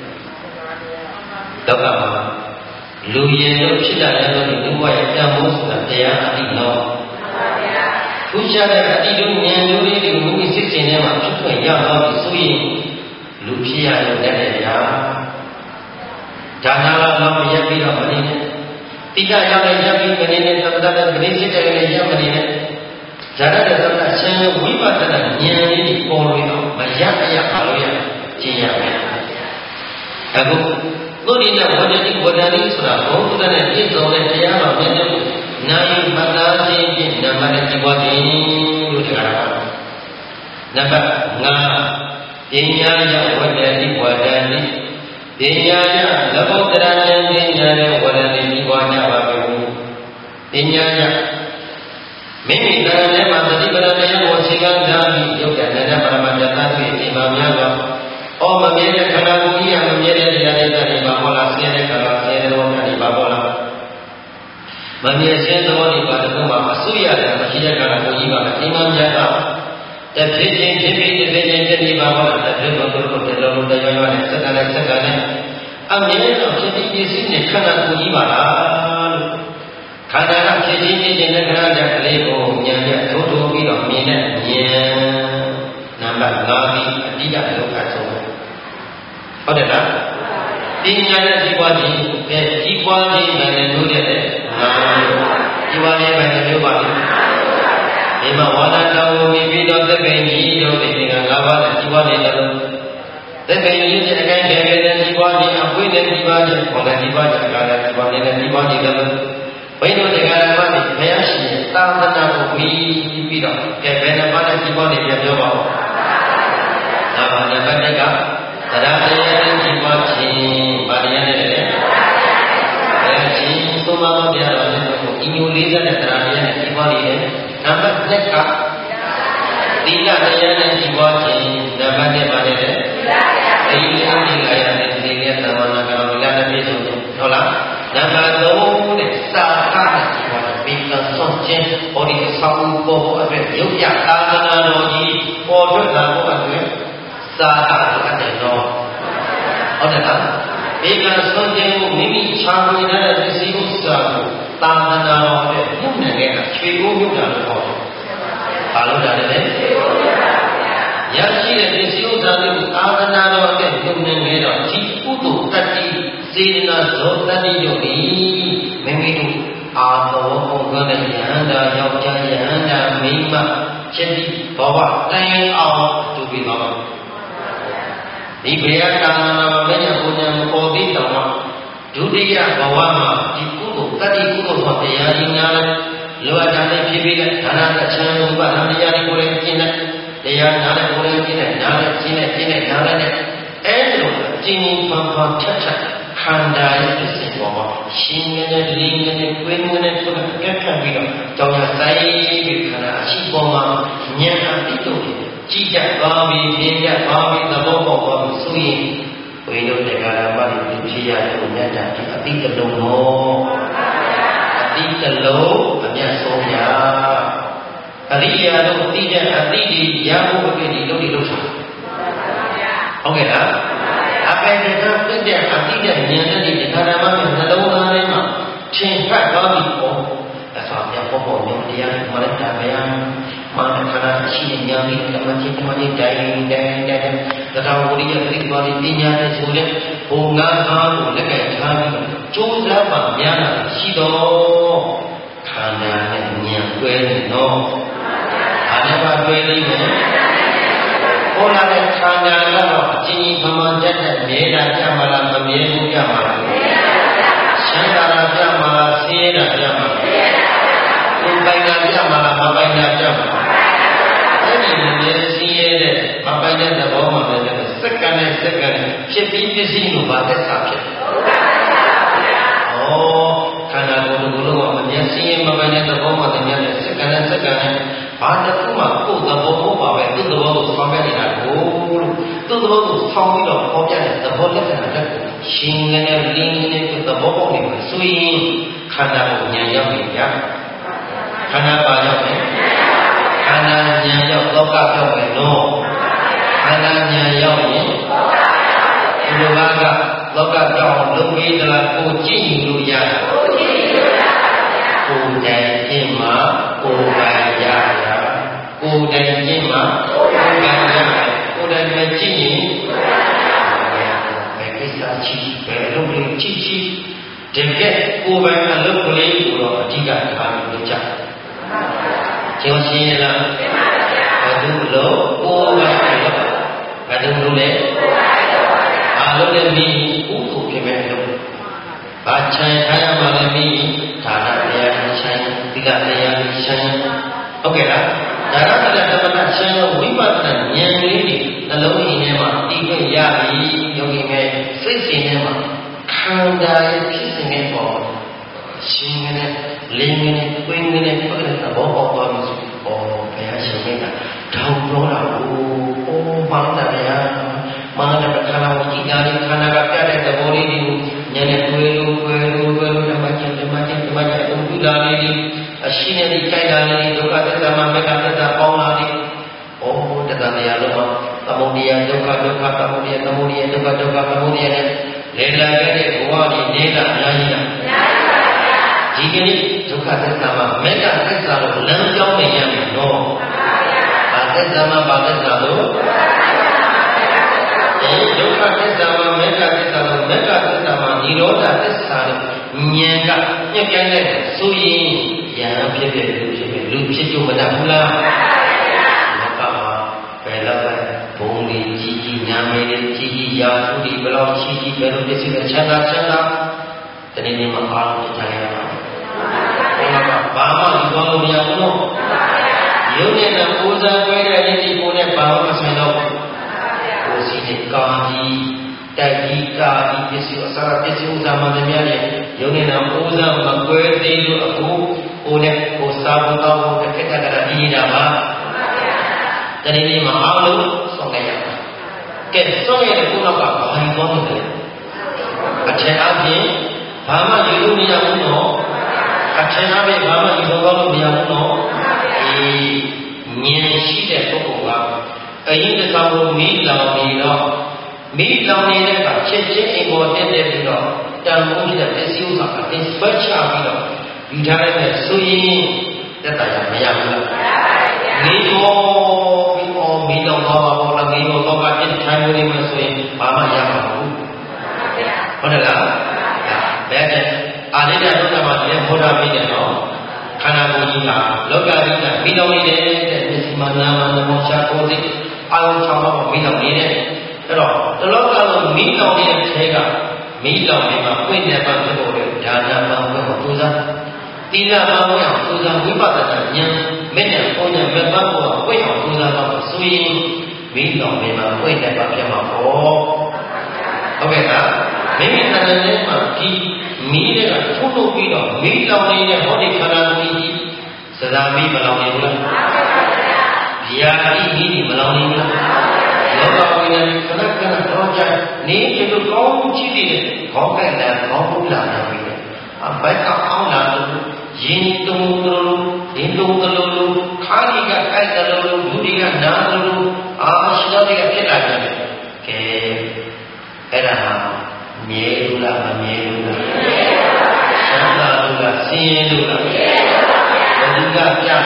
ဒုက္ခမှာလူရင်လို့ဖြစ်လာတဲ့လူတွေဘဝရဲ့တန်ဖိုးဆိုတာတရားအတိနော်ထူးခြားတဲ့အတိတို့ဉာဏ်မျိုးလေးတွေမိမိစိတ်စဉ်ထဲမှာဖြစ်ခွင့်ရတော့ပြီဆိုရင်လူဖြစ်ရလို့တတ်တယ်ဗျာဒါနာကတော့မရက်ပြီးတော့မနေနဲ့တိကျရောက်တဲ့ရက်ပြီးမနေနဲ့သမထတဲ့ပရိစိတ်တဲ့ရက်မနေနဲ့ဇာတ်တဲ့သမထဆင်းရဲဝိပဿနာဉာဏ်လေးတွေပေါ်လို့တော့မရအရပါလို့ရကျင့်ရမယ်အခုသုရိယဝတ္တိဝတ္တတိဆိုတာဘုရားနဲ့ပြည့်စုံတဲ့တရားတော်မြတ်တို့နာယမတ္တာခြင်းဖြင့်နံပါတ်တစ်ပါးခြင်းလို့တရားပါနံပါတ်၅ပညာယဝတ္တိဝတ္တတိပညာယလဘုဒ္ဓရာဉာဏ်ပညာနဲ့ဝတ္တတိဒီပွားကြပါဘူးပညာယမိမိတရားထဲမှာသတိပဋ္ဌာန်တရားကိုသိက္ခာထားပြီးယုတ်တဲ့နန္ဒပရမတ္တသတ်ပြီးဒီမှာများတော့ဩမမြဲတဲ့ခန္ဓာကိုယ်ကြီးကမမြဲတဲ့တရားတွေတည်းမှာဟောလာဆင်းရဲတဲ့ခန္ဓာဆင်းရဲတဲ့ဘောဓာတ်တွေပါပေါ်လာမမြဲခြင်းသဘောတွေပါတော့မှအဆုရတယ်မရှိတဲ့ခန္ဓာကိုယ်ကြီးပါအိမ်မှာများတော့တဖြစ်ခြင်းဖြစ်ပြီးတည်းချင်းဖြစ်ပြီးပါပေါ်လာတဲ့ဘုရားတို့တို့တရားလုံးတရားရွာနဲ့စက္ကနဲ့စက္ကနဲ့အမြဲတော့ဖြစ်ပြီးပြည့်စုံတဲ့ခန္ဓာကိုယ်ကြီးပါလားလို့ခန္ဓာကဖြစ်ခြင်းဖြစ်ခြင်းနဲ့ခန္ဓာကြကလေးကိုဉာဏ်နဲ့ထိုးထိုးပြီးတော့မြင်တဲ့ဉာဏ်နံပါတ်၅ဒီအတိအကျဒုက္ခဆုံးဟုတ်တယ်လားပညာနဲ့ဒီပွားခြင်းပဲဒီပွားခြင်းပဲလို့တဲ့နာဒီပွားခြင်းပဲလို့ပါဒီမှာဝါဒတော်ကိုပြီးပြီးတော့သက္ကိဉ္ကြီးတို့ဒီက၅ပါးနဲ့ဒီပွားခြင်းလည်းသက္ကိဉ္ကြီးတဲ့အတိုင်းတည်းပဲဒီပွားခြင်းအပွင့်နဲ့ဒီပွားခြင်းခေါ်တဲ့ဒီပွားခြင်းကလည်းဒီပွားခြင်းနဲ့ဒီပွားခြင်းလည်းဘိဓိတရားဓမ္မတွေဘုရားရှင်ရဲ့သာသနာကိုပြီးပြီးတော့ကဲဘယ်နှပါးနဲ့ဒီပွားခြင်းပြပြောပါဦးဒါပါနံပါတ်တစ်ကတရားတရားနဲ့ဒီပွားခြင်းဗာတရားနဲ့လည်းအဲဒီသုံးပါးသောတရားတော်နဲ့ကိုအညိုလေးစားတဲ့တရားတရားနဲ့ဒီပွားနေတယ်နံပါတ်နှစ်ကသီလတရားနဲ့ဒီပွားခြင်းနံပါတ်နှစ်ပါနဲ့လည်းသီလတရားသီလရတဲ့သီလသမဏကရောလမ်းပြည့်စုံဟုတ်လားနံပါတ်သုံးတဲ့စာခနဲ့ဒီပွားပြီးတော့ဆွန်ခြင်းဟောဒီဆောင်းပေါ်ပေါ်အတွက်ရုပ်ရသာသနာတော်ကြီးပေါ်ထွက်လာဖို့အတွက်သာသနာတော်တဲ့တော့ဟုတ်တယ်လားဒီကဆွန်ခြင်းကိုမိမိချာမွေတဲ့ပစ္စည်းဥစ္စာကိုသာသနာတော်နဲ့ညှိနှိုင်းခဲ့တာချွေကိုညှိတာလို့ခေါ်တယ်။ဘာလို့ဒါလဲ။ရရှိတဲ့ပစ္စည်းဥစ္စာတွေကိုသာသနာတော်နဲ့ညှိနှိုင်းခဲ့တော့ဒီကုသိုလ်တတ္တိစေနာဇောတတ္တိတို့ဒီမိမိတို့အာသောပုံကနဲ့ယဟန္တာယောက်ျားယဟန္တာမိန်းမချက်တိဘဝတိုင်းအောင်တူပြီးတော့ဒီဘုရားသာသနာမှာလည်းဘုရားမပေါ်သေးတောင်မှဒုတိယဘဝမှာဒီကုသိုလ်တတိကုသိုလ်ဆိုတရားရင်းများလဲလောအပ်တာနဲ့ဖြစ်ပြီးတဲ့ဒါနနဲ့ချမ်းသာဘုရားတရားတွေကိုလည်းကျင့်တဲ့တရားနာနဲ့ကိုယ်လည်းကျင့်တဲ့နာနဲ့ကျင့်တဲ့ကျင့်တဲ့နာနဲ့အဲဒီလိုကျင့်ရင်ဖန်ဖန်ထက်ထက်ခန္ဓာရဲ့အစဉ်ပေါ်မှာရှင်ငနဲ့လင်းငနဲ့ကိုယ်ငနဲ့ကိုယ်ကက်ခတ်ပြီးတော့ကြောင်ရဆိုင်ပြီးခန္ဓာအရှိပေါ်မှာဉာဏ်အတိတို့ကြည်တတ်သွားပြီးပြင်းတတ်သွားပြီးသဘောပေါက်သွားပြီးဆိုရင်ဘုရားတို့တရားဓမ္မတွေဖြစ်ရတယ်ကိုမြတ်တာဒီအတိတလုံးတော့အတိတလုံးအမြတ်ဆုံးရာအရိယာတို့သိတဲ့အတိဒီရဖို့အတွက်ဒီလုပ်ဒီလုပ်ဆောင်ဟုတ်ကဲ့လားအပေတကပြည့်တဲ့အတိတဲ့ဉာဏ်နဲ့ဒီဓမ္မမှာနှလုံးသားထဲမှာထင်ဖတ်သွားပြီပေါ့အစွာပြပေါ်ပေါ်ညွန်တရားမရတာဗျာမာနခန္ဓာရှိနေညာပြီးဓမ္မချင်းဓမ္မချင်းတိုင်းတိုင်းတိုင်းသတ္တဝရိယသတိပါဠိပညာနဲ့ဆိုတဲ့ဘုံငါးပါးကိုလက်ကင်ထားပြီးကျိုးစားမှများတာရှိတော့ခန္ဓာနဲ့ဉာဏ်တွဲနေတော့အားလည်းပါတွဲနေမယ်ဟောလာတဲ့ခန္ဓာကတော့အချင်းကြီးပမာတတ်တဲ့မြဲတာကြမှာလားမမြဲဘူးကြမှာလားရှင်းတာကြမှာလားဆင်းရဲတာကြမှာလားကိုယ်ပိုင်တာကြမှာလားမပိုင်တာကြမှာလားအဲ့ဒီမြဲဆင်းရဲတဲ့မပိုင်တဲ့သဘောမှာပဲစက္ကန့်နဲ့စက္ကန့်ဖြစ်ပြီးပစ္စည်းလို့ပါသက်သာဖြစ်တယ်။ဩခန္ဓာကိုယ်ကိုယ်လုံးကမမြဲဆင်းရဲမပိုင်တဲ့သဘောမှာတင်ရတယ်စက္ကန့်နဲ့စက္ကန့်နဲ့ဘာတစ်ခုမှကိုယ်သဘောမဟုတ်ပါပဲသူ့သဘောကိုဆောင်ပြနေတာကိုလို့သူ့သဘောကိုဆောင်ပြီးတော့ပေါ်ပြတဲ့သဘောလက္ခဏာတက်ကိုရှင်ငနဲ့လင်းငနဲ့သဘောပေါက်နေမှာဆိုရင်ခန္ဓာကိုဉာဏ်ရောက်ပြီဗျာခန္ဓာပါရောက်တယ်ခန္ဓာဉာဏ်ရောက်လောကပြောက်မယ်နော်ခန္ဓာဉာဏ်ရောက်ရင်ဒီလိုကလောကကြောင့်လုံးဝေးသလားကိုကြည့်လို့ရတယ်ကိုကြည့်လို့ရပါဗျာကိုယ်တိုင်ကျင့်မှာကိုယ်ပိုင်ရတာကိုယ်တိုင်ကျင့်မှာကိုယ်ပိုင်ရတယ်ကိုယ်တိုင်မကျင့်ရင်ဘယ်ကိစ္စချီဘယ်အလုပ်လေးချီချီတကယ်ကိုယ်ပိုင်အလုပ်ကလေးကိုတော့အဓိကထားပြီးလုပ်ကြကျောင်းရှင်းရလားဘယ်သူလို့ကိုယ်ပိုင်လုပ်ဘယ်သူလို့လဲအားလုံးလည်းပြီးဥပုပ်ဖြစ်မဲ့လို့ဘာချင်ထားရမှလည်းပြီးဒါနတရားချင်သီလတရားချင်ဟုတ်ကဲ့လားဒါနတရားဓမ္မချင်လို့ဝိပဿနာဉာဏ်လေးတွေနှလုံးရင်းထဲမှာတည်ခွင့်ရပြီယောဂီငယ်စိတ်စဉ်ထဲမှာခန္ဓာရဲ့ဖြစ်စဉ်နဲ့ပေါ်ရှင်ငနဲ့လင်းငနဲ့တွင်းငနဲ့ပြတဲ့သဘောပေါက်သွားလို့ဆိုဩဘုရားရှင်ကထောင်ပြောတာကိုဩမှန်တယ်ဗျာမာနကခန္ဓာကိုကြည်တာလေးခန္ဓာကပြတဲ့သဘောလေးတွေကိုဉာဏ်နဲ့တွေ့လို့တွေ့လို့တွေ့လို့ဓမ္မချင်းဓမ္မချင်းဓမ္မချင်းအကုန်ပြုလာလေးတွေအရှိနဲ့ဒီကြိုက်လာလေးဒုက္ခသစ္စာမှာမေတ္တာသစ္စာပေါင်းလာလေးဩတတန်တရားလုံးမှာသမုဒိယဒုက္ခဒုက္ခသမုဒိယသမုဒိယဒုက္ခဒုက္ခသမုဒိယနဲ့လေလာခဲ့တဲ့ဘဝကြီးနေတာအများကြီးလားအများကြီးပါဗျာဒီကနေ့ဒုက္ခသစ္စာမှာမေတ္တာသစ္စာလို့လမ်းကြောင်းနေရမယ်နော်မှန်ပါဗျာဘာသစ္စာမှာဘာသစ္စာလို့ဒုက္ခသစ္စာမှာမေတ္တာသစ္စာလို့မေတ္တာသစ္စာမှာនិရောဓသစ္စာလို့ဉာဏ်ကညှက်ကိုင်းလိုက်ဆိုရင်ဉာဏ်ဖြစ်ဖြစ်လူဖြစ်ဖြစ်လူဖြစ်ကြမတတ်ဘူးလားမှန်ပါဗျာလောကမှာဘယ်လောက်ပဲဘုံကြီးကြီးကြီးညာမေးကြီးကြီးရာသူဒီဘလောက်ကြီးကြီးဘယ်လိုဖြစ်စီလဲချမ်းသာချမ်းသာတနေ့နေ့မှာအားလုံးကြားရမှာမှန်ပါဗျာဘာမှဒီကောင်းလို့မရဘူးနော်မှန်ပါဗျာရုပ်နဲ့ပူဇော်ပွဲတဲ့နေ့ဒီကိုနဲ့ဘာမှမဆိုင်တော့ဘူးကိုစီတဲ့ကာကြီးတိုက်ကြီးကာကြီးပစ္စည်းအစားပစ္စည်းဥစ္စာမှန်များနဲ့ယုံနေတာဥစ္စာမကွဲသေးလို့အခုကိုနဲ့ကိုစားဖို့တော့ကိုတစ်ခက်တက်ကဒီနေတာပါတနေ့နေ့မှာအားလုံးဆုံးခဲ့ရပါကဲဆုံးရတဲ့ခုနောက်ကဘာကြီးသွားနေတယ်အထင်အပြင်ဘာမှယူလို့မရဘူးနော်အထင်အပြင်ဘာမှယူလို့ကောင်းလို့မရဘူးနော်ဒီဉာဏ်ရှိတဲ့ပုဂ္ဂိုလ်ကအရင်တစ်ခါကိုမိလောင်နေတော့မိလောင်နေတဲ့အခါချက်ချင်းအိမ်ပေါ်တက်တက်ပြီးတော့တန်ဖိုးတဲ့ပစ္စည်းဥစ္စာအတင်းဆွဲချပြီးတော့ယူထားလိုက်တဲ့ဆိုရင်တက်တာရမရဘူးလားမရပါဘူးဗျာမိတော်ပြီးတော့မိလောင်သွားပါဘောလားမိတော်တော့ကတက်ထိုင်နေမှဆိုရင်ဘာမှရမှာမဟုတ်ဘူးဟုတ်တယ်လားဘယ်နဲ့အာရိတ္တလောကမှာလည်းဟောတာပြီးတယ်နော်ခန္ဓာကိုယ်ကြီးကလောကကြီးကမိလောင်နေတယ်တဲ့မျက်စိမှာနာမနမောရှားကိုယ်စိတ်အာယုံ၆ပါးမိလောင်နေတယ်အဲ့တော့တလောကလုံးမိလောင်နေတဲ့ထဲကမိလောင်နေမှာပွင့်တဲ့ဘက်ဖြစ်ဖို့လေဒါနပန်းဘက်ကိုပူဇော်သီလပန်းဘက်ကိုပူဇော်ဝိပဿနာဉာဏ်မဲ့ဉာဏ်ပုံဉာဏ်မဲ့ဘက်ကိုပွင့်အောင်ပူဇော်တော့ဆိုရင်မိလောင်နေမှာပွင့်တဲ့ဘက်ဖြစ်မှာပေါ့ဟုတ်ကဲ့လားမိမိခန္ဓာထဲမှာဒီမီးတွေကထုတ်လုပ်ပြီးတော့မီးလောင်နေတဲ့ဟောဒီခန္ဓာကိုယ်ကြီးစဒါမီးမလောင်နေဘူးလားဒီယာဒီမီးမလောင်နေဘူးလားလောကဝိညာဉ်ခဏခဏတော့ကြနေဒီလိုကောင်းကြည့်တယ်ခေါင်းကလည်းခေါင်းဘူးလာနေပြီအဘိုက်ကအောင်လာလို့ရင်တုံတုံရင်တုံတုံလို့ခါကြီးကအဲ့တလို့လူတွေကနားလို့အာရှိတော့တွေကဖြစ်လာတယ်ကဲအဲ့ဒါဟာမြဲလို့လားမမြဲလို့လားဆန္ဒလို့လားဆင်းရဲလို့လားဘယ်သူကပြတာ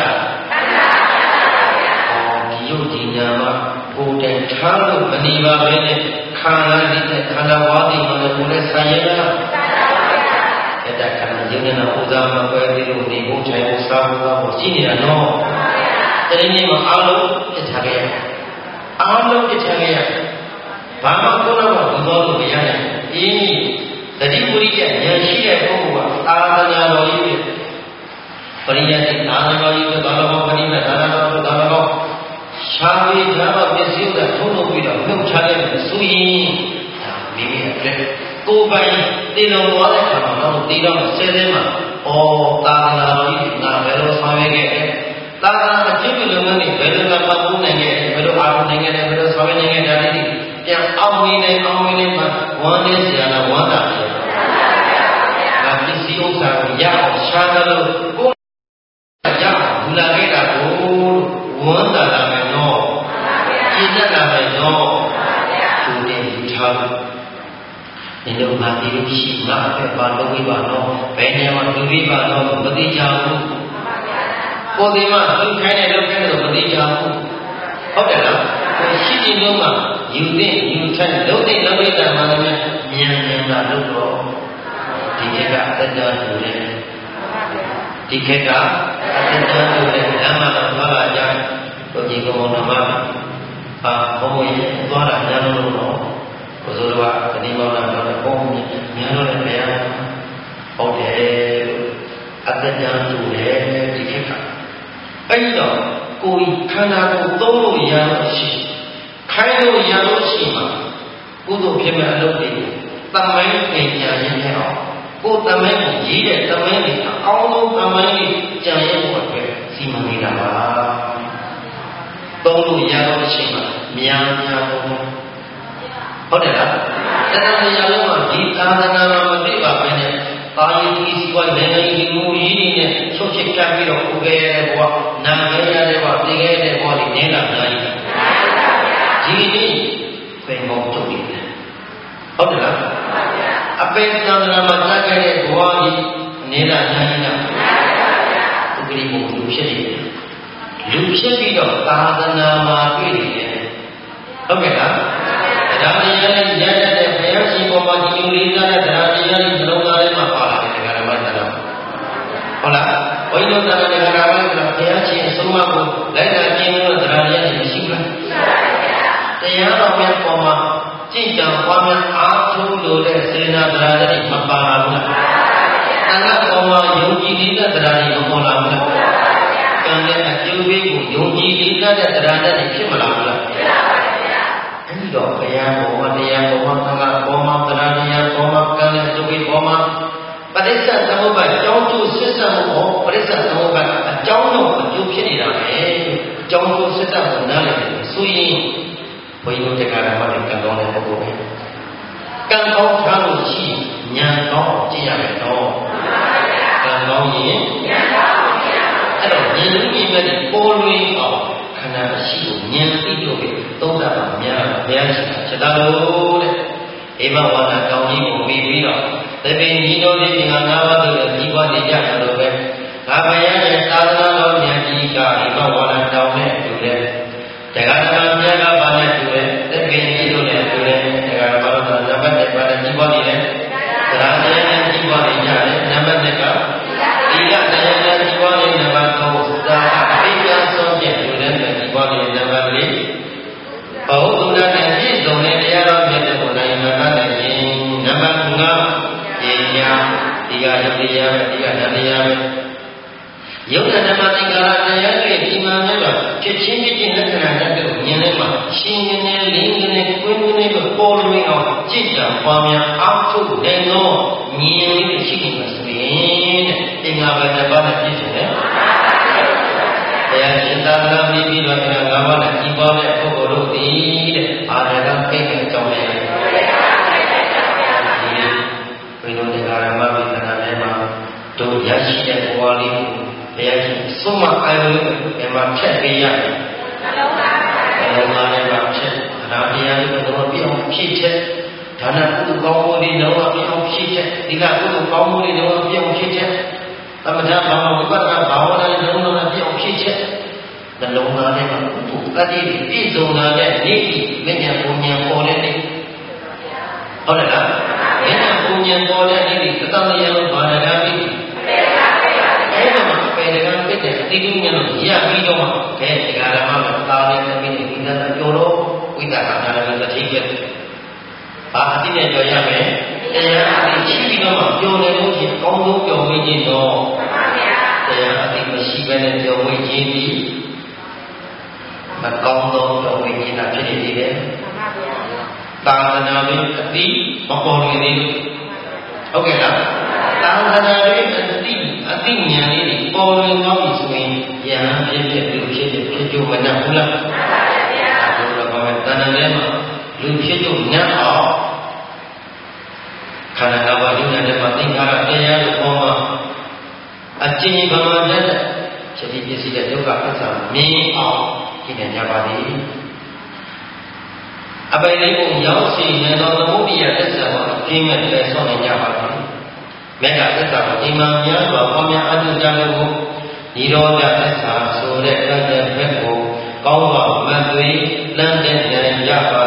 အော်ဒီယုတ်ဒီညာမှာကိုယ်တိုင်ထားလို့မနေပါပဲနဲ့ခန္ဓာနေတဲ့ခန္ဓာဝါးတိမှာလည်းကိုယ်နဲ့ဆိုင်ရလားအဲ့ဒါခန္ဓာယုံနာဥဒါမကွဲသေးလို့နေဖို့ထိုင်ဖို့စားဖို့တော့ရှိနေတာနော်အဲ့ဒီနေ့မှာအားလုံးပြစ်ထားခဲ့ရအားလုံးပြစ်ထားခဲ့ရဘာမှကိုယ်တော့ဘူးတော့လို့မရနိုင်အင်းတတိပရိယဉာဏ်ရှိတဲ့ပုဂ္ဂိုလ်ကအာသနာတော်ကြီးပရိယတိအာသနာတော်ကြီးကဘာလို့ပရိမဲ့အာသနာတော်ကဘာလို့ရှားပြီးဓမ္မပစ္စည်းတွေထုံးလို့ပြီးတော့နှုတ်ချတဲ့ဆိုရင်ဒါမိမိအတွက်ကိုယ်ပိုင်တည်တော်သွားတဲ့အခါမှာတော့တည်တော်ဆယ်ထဲမှာဩသာသနာတော်ကြီးငါဘယ်လိုဆောင်ရွက်ခဲ့လဲသာသနာအကျင့်လုပ်ငန်းတွေဘယ်လိုမှပတ်ဖို့နိုင်ခဲ့ဘယ်လိုအားထုတ်နိုင်ခဲ့လဲဘယ်လိုဆောင်ရွက်နိုင်ခဲ့တာတွေပြန်အောင်မြင်နေအောင်မြင်နေမှာဝမ်းနေစရာလားဝမ်းသာတယ်။ဒါပစ္စည်းဥစ္စာကိုရအောင်ရှားတယ်လို့ကိုယ်ရအောင်ဘူလာခဲ့တာကိုဝမ်းသာလာမယ်နော်။ကျင့်တတ်လာမယ်နော်။ကိုယ်နဲ့ယူထားလို့ဒီလိုမှဒီလိုရှိငါအဖက်ပါလုပ်ပြီးပါနော်။ဘယ်နေရာမှာလူပြီးပါနော်မသိကြဘူး။ကိုယ်ဒီမှာသူခိုင်းတဲ့လုပ်ခိုင်းတဲ့မသိကြဘူး။ဟုတ်တယ်လား။ရှိတဲ့လုံးမှာယူတဲ့ယူထိုင်လုံးတဲ့လုံးတဲ့မှာလည်းမြန်မြန်လာလို့တော့ဒီခေတ်ကအတ္တတူတယ်ဒီခေတ်ကအတ္တတူတယ်ဓမ္မတော်ဘာလာကြဘုရားကောင်းတော်မှာအာဘုံရသွားတာညာလို့တော့ဘုဇောတော်ကဒီမောင်လာတော့ဘုံညာလို့လည်းမရဟုတ်တယ်အတ္တတူတယ်ဒီခေတ်ကအဲ့တော့ကိုယ်ခန္ဓာကိုသုံးလို့ရလို့ရှိခိုင်းလို့ရလို့ရှိမှာကုသိုလ်ဖြစ်မဲ့အလုပ်တွေကိုတမိုင်းပင်ကြံရင်းနဲ့အောင်ကိုယ်တမိုင်းကိုရေးတဲ့တမိုင်းတွေအကောင်းဆုံးတမိုင်းတွေကြံရင်းဖို့အတွက်စီမံနေတာပါသုံးလို့ရလို့ရှိမှာများများသုံးဟုတ်တယ်လားတဏှာတရားလုံးမှာဒီသာသနာမှာမပြည့်ပါဘဲနဲ့တာယီဒီစီဝနိုင်ငံဒီမူကြီးတွေနဲ့ချုပ်ချစ်ကပ်ပြီးတော့ဥခဲ့ရတဲ့ဘဝနာခဲ့ရတဲ့ဘဝသိခဲ့တဲ့ဘဝတွေနေတာများကြီးဒီနေ့ပင်မောထုတ်နေတယ်ဟုတ်တယ်လားအပင်သံဃာမှာတက်ခဲ့တဲ့ဘဝကြီးနေတာများကြီးလားဥပရိမုလူဖြစ်နေတယ်လူဖြစ်ပြီးတော့သာသနာမှာတွေ့နေတယ်ဟုတ်ကဲ့လားတရားတရားနဲ့ရတတ်တဲ့ဘုရားရှင်ပေါ်မှာဒီလိုလေးစားတဲ့တရားတရားတွေနှလုံးသားထဲမှာပါလာတယ်ဓမ္မတရားဟုတ်လားဘုန်းကြီးတို့တရားတရားမှာဘုရားရှင်အဆုံးအမကိုလိုက်တာကျင့်လို့တရားတရားတွေရှိလားတရားတော်များပေါ်မှာကြင်ကြံပွားများအားထုတ်လို့တဲ့စေနာတရားတွေမပါလာဘူးလား။အနာပေါ်မှာယုံကြည်နေတဲ့တရားတွေမပေါ်လာဘူးလား။ကံနဲ့အကျိုးပေးကိုယုံကြည်နေတဲ့တရားတွေဖြစ်မလာဘူးလား။ဖြစ်ပါပါဗျာ။အဲဒီတော့ဘုရားပေါ်မှာတရားပေါ်မှာသံဃာပေါ်မှာတရားတရားပေါ်မှာကံနဲ့အကျိုးပေးပေါ်မှာပရိစ္ဆေသမုပ္ပါကြောင်းကျိုးဆက်ဆက်မှုဟောပရိစ္ဆေသမုပ္ပါအကြောင်းတော့အကျိုးဖြစ်နေတာပဲ။အကြောင်းကျိုးဆက်ဆက်မှုနားလည်တယ်ဆိုရင်ဘုရားတို့တရားဓမ္မတွေကံကောင်းတဲ့ပုဂ္ဂိုလ်ပဲကံကောင်းထားလို့ရှိဉာဏ်ကောင်းကြည့်ရမယ်တော့ကံကောင်းရင်ဉာဏ်ကောင်းကြည့်ရမယ်အဲ့တော့ဉာဏ်လူကြီးမဲ့ပေါ်လွင်အောင်ခန္ဓာရှိကိုဉာဏ်သိလို့ပဲသုံးတာပါများဘုရားရှိခိုးချက်တော်တဲ့ဧဝဝါဒကောင်းကြီးကိုပြီးပြီးတော့သဗ္ဗညိတော်ဒီငါးပါးတို့ရဲ့ဒီဘဝတည်ကြတယ်လို့ပဲငါဘုရားရဲ့သာသနာတော်ဉာဏ်ကြီးကဧဝဝါဒတောင်းတဲ့တူတဲ့တရားဓမ္မများကပါနဲ့တူတယ်သက္ကေကြီးတို့နဲ့တူတယ်တရားဓမ္မတို့ကနံပါတ်တစ်ပါးနဲ့ကြီးပွားနေတယ်တရားတရားနဲ့ကြီးပွားနေကြတယ်နံဟုတ်သူနဲ့ပြည့်စုံတဲ့တရားတော်မြတ်တဲ့ကိုနိုင်မှာနိုင်ရင်နံပါတ်ငါးပညာဒီကယုတ်တရားပဲဒီကဓာတရားပဲယုတ်ဓမ္မသင်္ကာရတရားတွေဒီမှာမြတ်တော့ဖြစ်ချင်းဖြစ်ချင်းလက္ခဏာတတ်တဲ့ဉာဏ်နဲ့မှရှင်းနေနေလင်းနေကွင်းကွင်းလေးကိုပေါ်လွင်အောင်ကြည်ကြံပွားများအောက်ထုတ်တဲ့သောဉာဏ်လေးရှိနေမှာဆိုရင်တဲ့သင်္ကာရတစ်ပါးနဲ့ပြည့်စုံတယ်တရားရှင်သာသနာ့ပြည်ပြီးတော့ငါးပါးနဲ့ဒီပေါ်တဲ့ပုဂ္ဂိုလ်တို့သည်တဲ့အာရကပိတ်တဲ့အကြောင်းလေးဘယ်လိုတရားဓမ္မဝိသနာထဲမှာတို့ရရှိတဲ့ဘဝလေးကိုတရားရှင်ဆုံးမအာရုံလေးကိုဒီမှာဖြတ်ပေးရတယ်နှလုံးသားနှလုံးသားထဲမှာဖြတ်ဒါတရားလေးကတော့ပြအောင်ဖြည့်ချက်ဒါနကုသိုလ်ကောင်းမှုတွေတော့ပြအောင်ဖြည့်ချက်ဒီကကုသိုလ်ကောင်းမှုတွေတော့ပြအောင်ဖြည့်ချက်သမထဘာဝဝိပဿနာဘာဝနာတွေလုံးလုံးပြအောင်ဖြည့်ချက်နှလုံးသားထဲမှာဘုတတိပြည့်စုံလာတဲ့နေ့ဒီမဉ္ဇဉ်ဘုံဉဏ်ပေါ်တဲ့နေ့ဟုတ်တယ်လားမဉ္ဇဉ်ဘုံဉဏ်ပေါ်တဲ့နေ့ဒီသတ္တမယလုံးဘာနာကပြီအဲ့ဒါမှပေရကံပြည့်တဲ့အတိအကျဉာဏ်ကိုရပြီးတော့မှကဲဒီကာရမမှာသာတဲ့သမီးတွေဒီသားကြောတော့ဝိတ္တကာနာလည်းတစ်ထိပ်ပဲဘာအတိနဲ့ကြော်ရမယ်တရားအတိရှိပြီးတော့မှကြော်တယ်လို့ရှိရင်အကောင်းဆုံးကြော်ဝေးခြင်းတော့တရားအတိမရှိဘဲနဲ့ကြော်ဝေးခြင်းဒီမကောင်းသောကြော်ဝေးခြင်းတာဖြစ်နေသေးတယ်သာသနာ့ရဲ့အတိမပေါ်လွင်သေးဘူးဟုတ်ကဲ့လားသာသနာ့ရဲ့အတိအတိဉာဏ်လေးတွေပေါ်လွင်သွားပြီဆိုရင်ဉာဏ်ဖြစ်ဖြစ်လူဖြစ်ဖြစ်ဖြစ်ကြုံမနှံ့ဘူးလားမှန်ပါဗျာဘုရားဘာပဲတဏ္ဍာထဲမှာလူဖြစ်ကြုံနှံ့အောင်ခန္ဓာ၅ပါးဉာဏ်ထဲမှာသင်္ခါရတရားတွေပေါ်မှာအကျဉ်းဗမာနဲ့ချက်တိပစ္စည်းတဲ့ဒုက္ခအစ္စာမြင်အောင်ကြည့်နေကြပါသည်အပိုင်လေးကိုရောက်စီနေသောသမုဒ္ဒရာသစ္စာကိုကျင်းမဲ့ပယ်ဆော့နေကြပါသည်မေတ္တာသစ္စာကိုအိမ်မှာများစွာပေါင်းများအထုကြလို့နိရောဓသစ္စာဆိုတဲ့တန်တဲ့ဘက်ကိုကောင်းစွာမှတ်သွေးလမ်းတဲ့ဉာဏ်ရပါ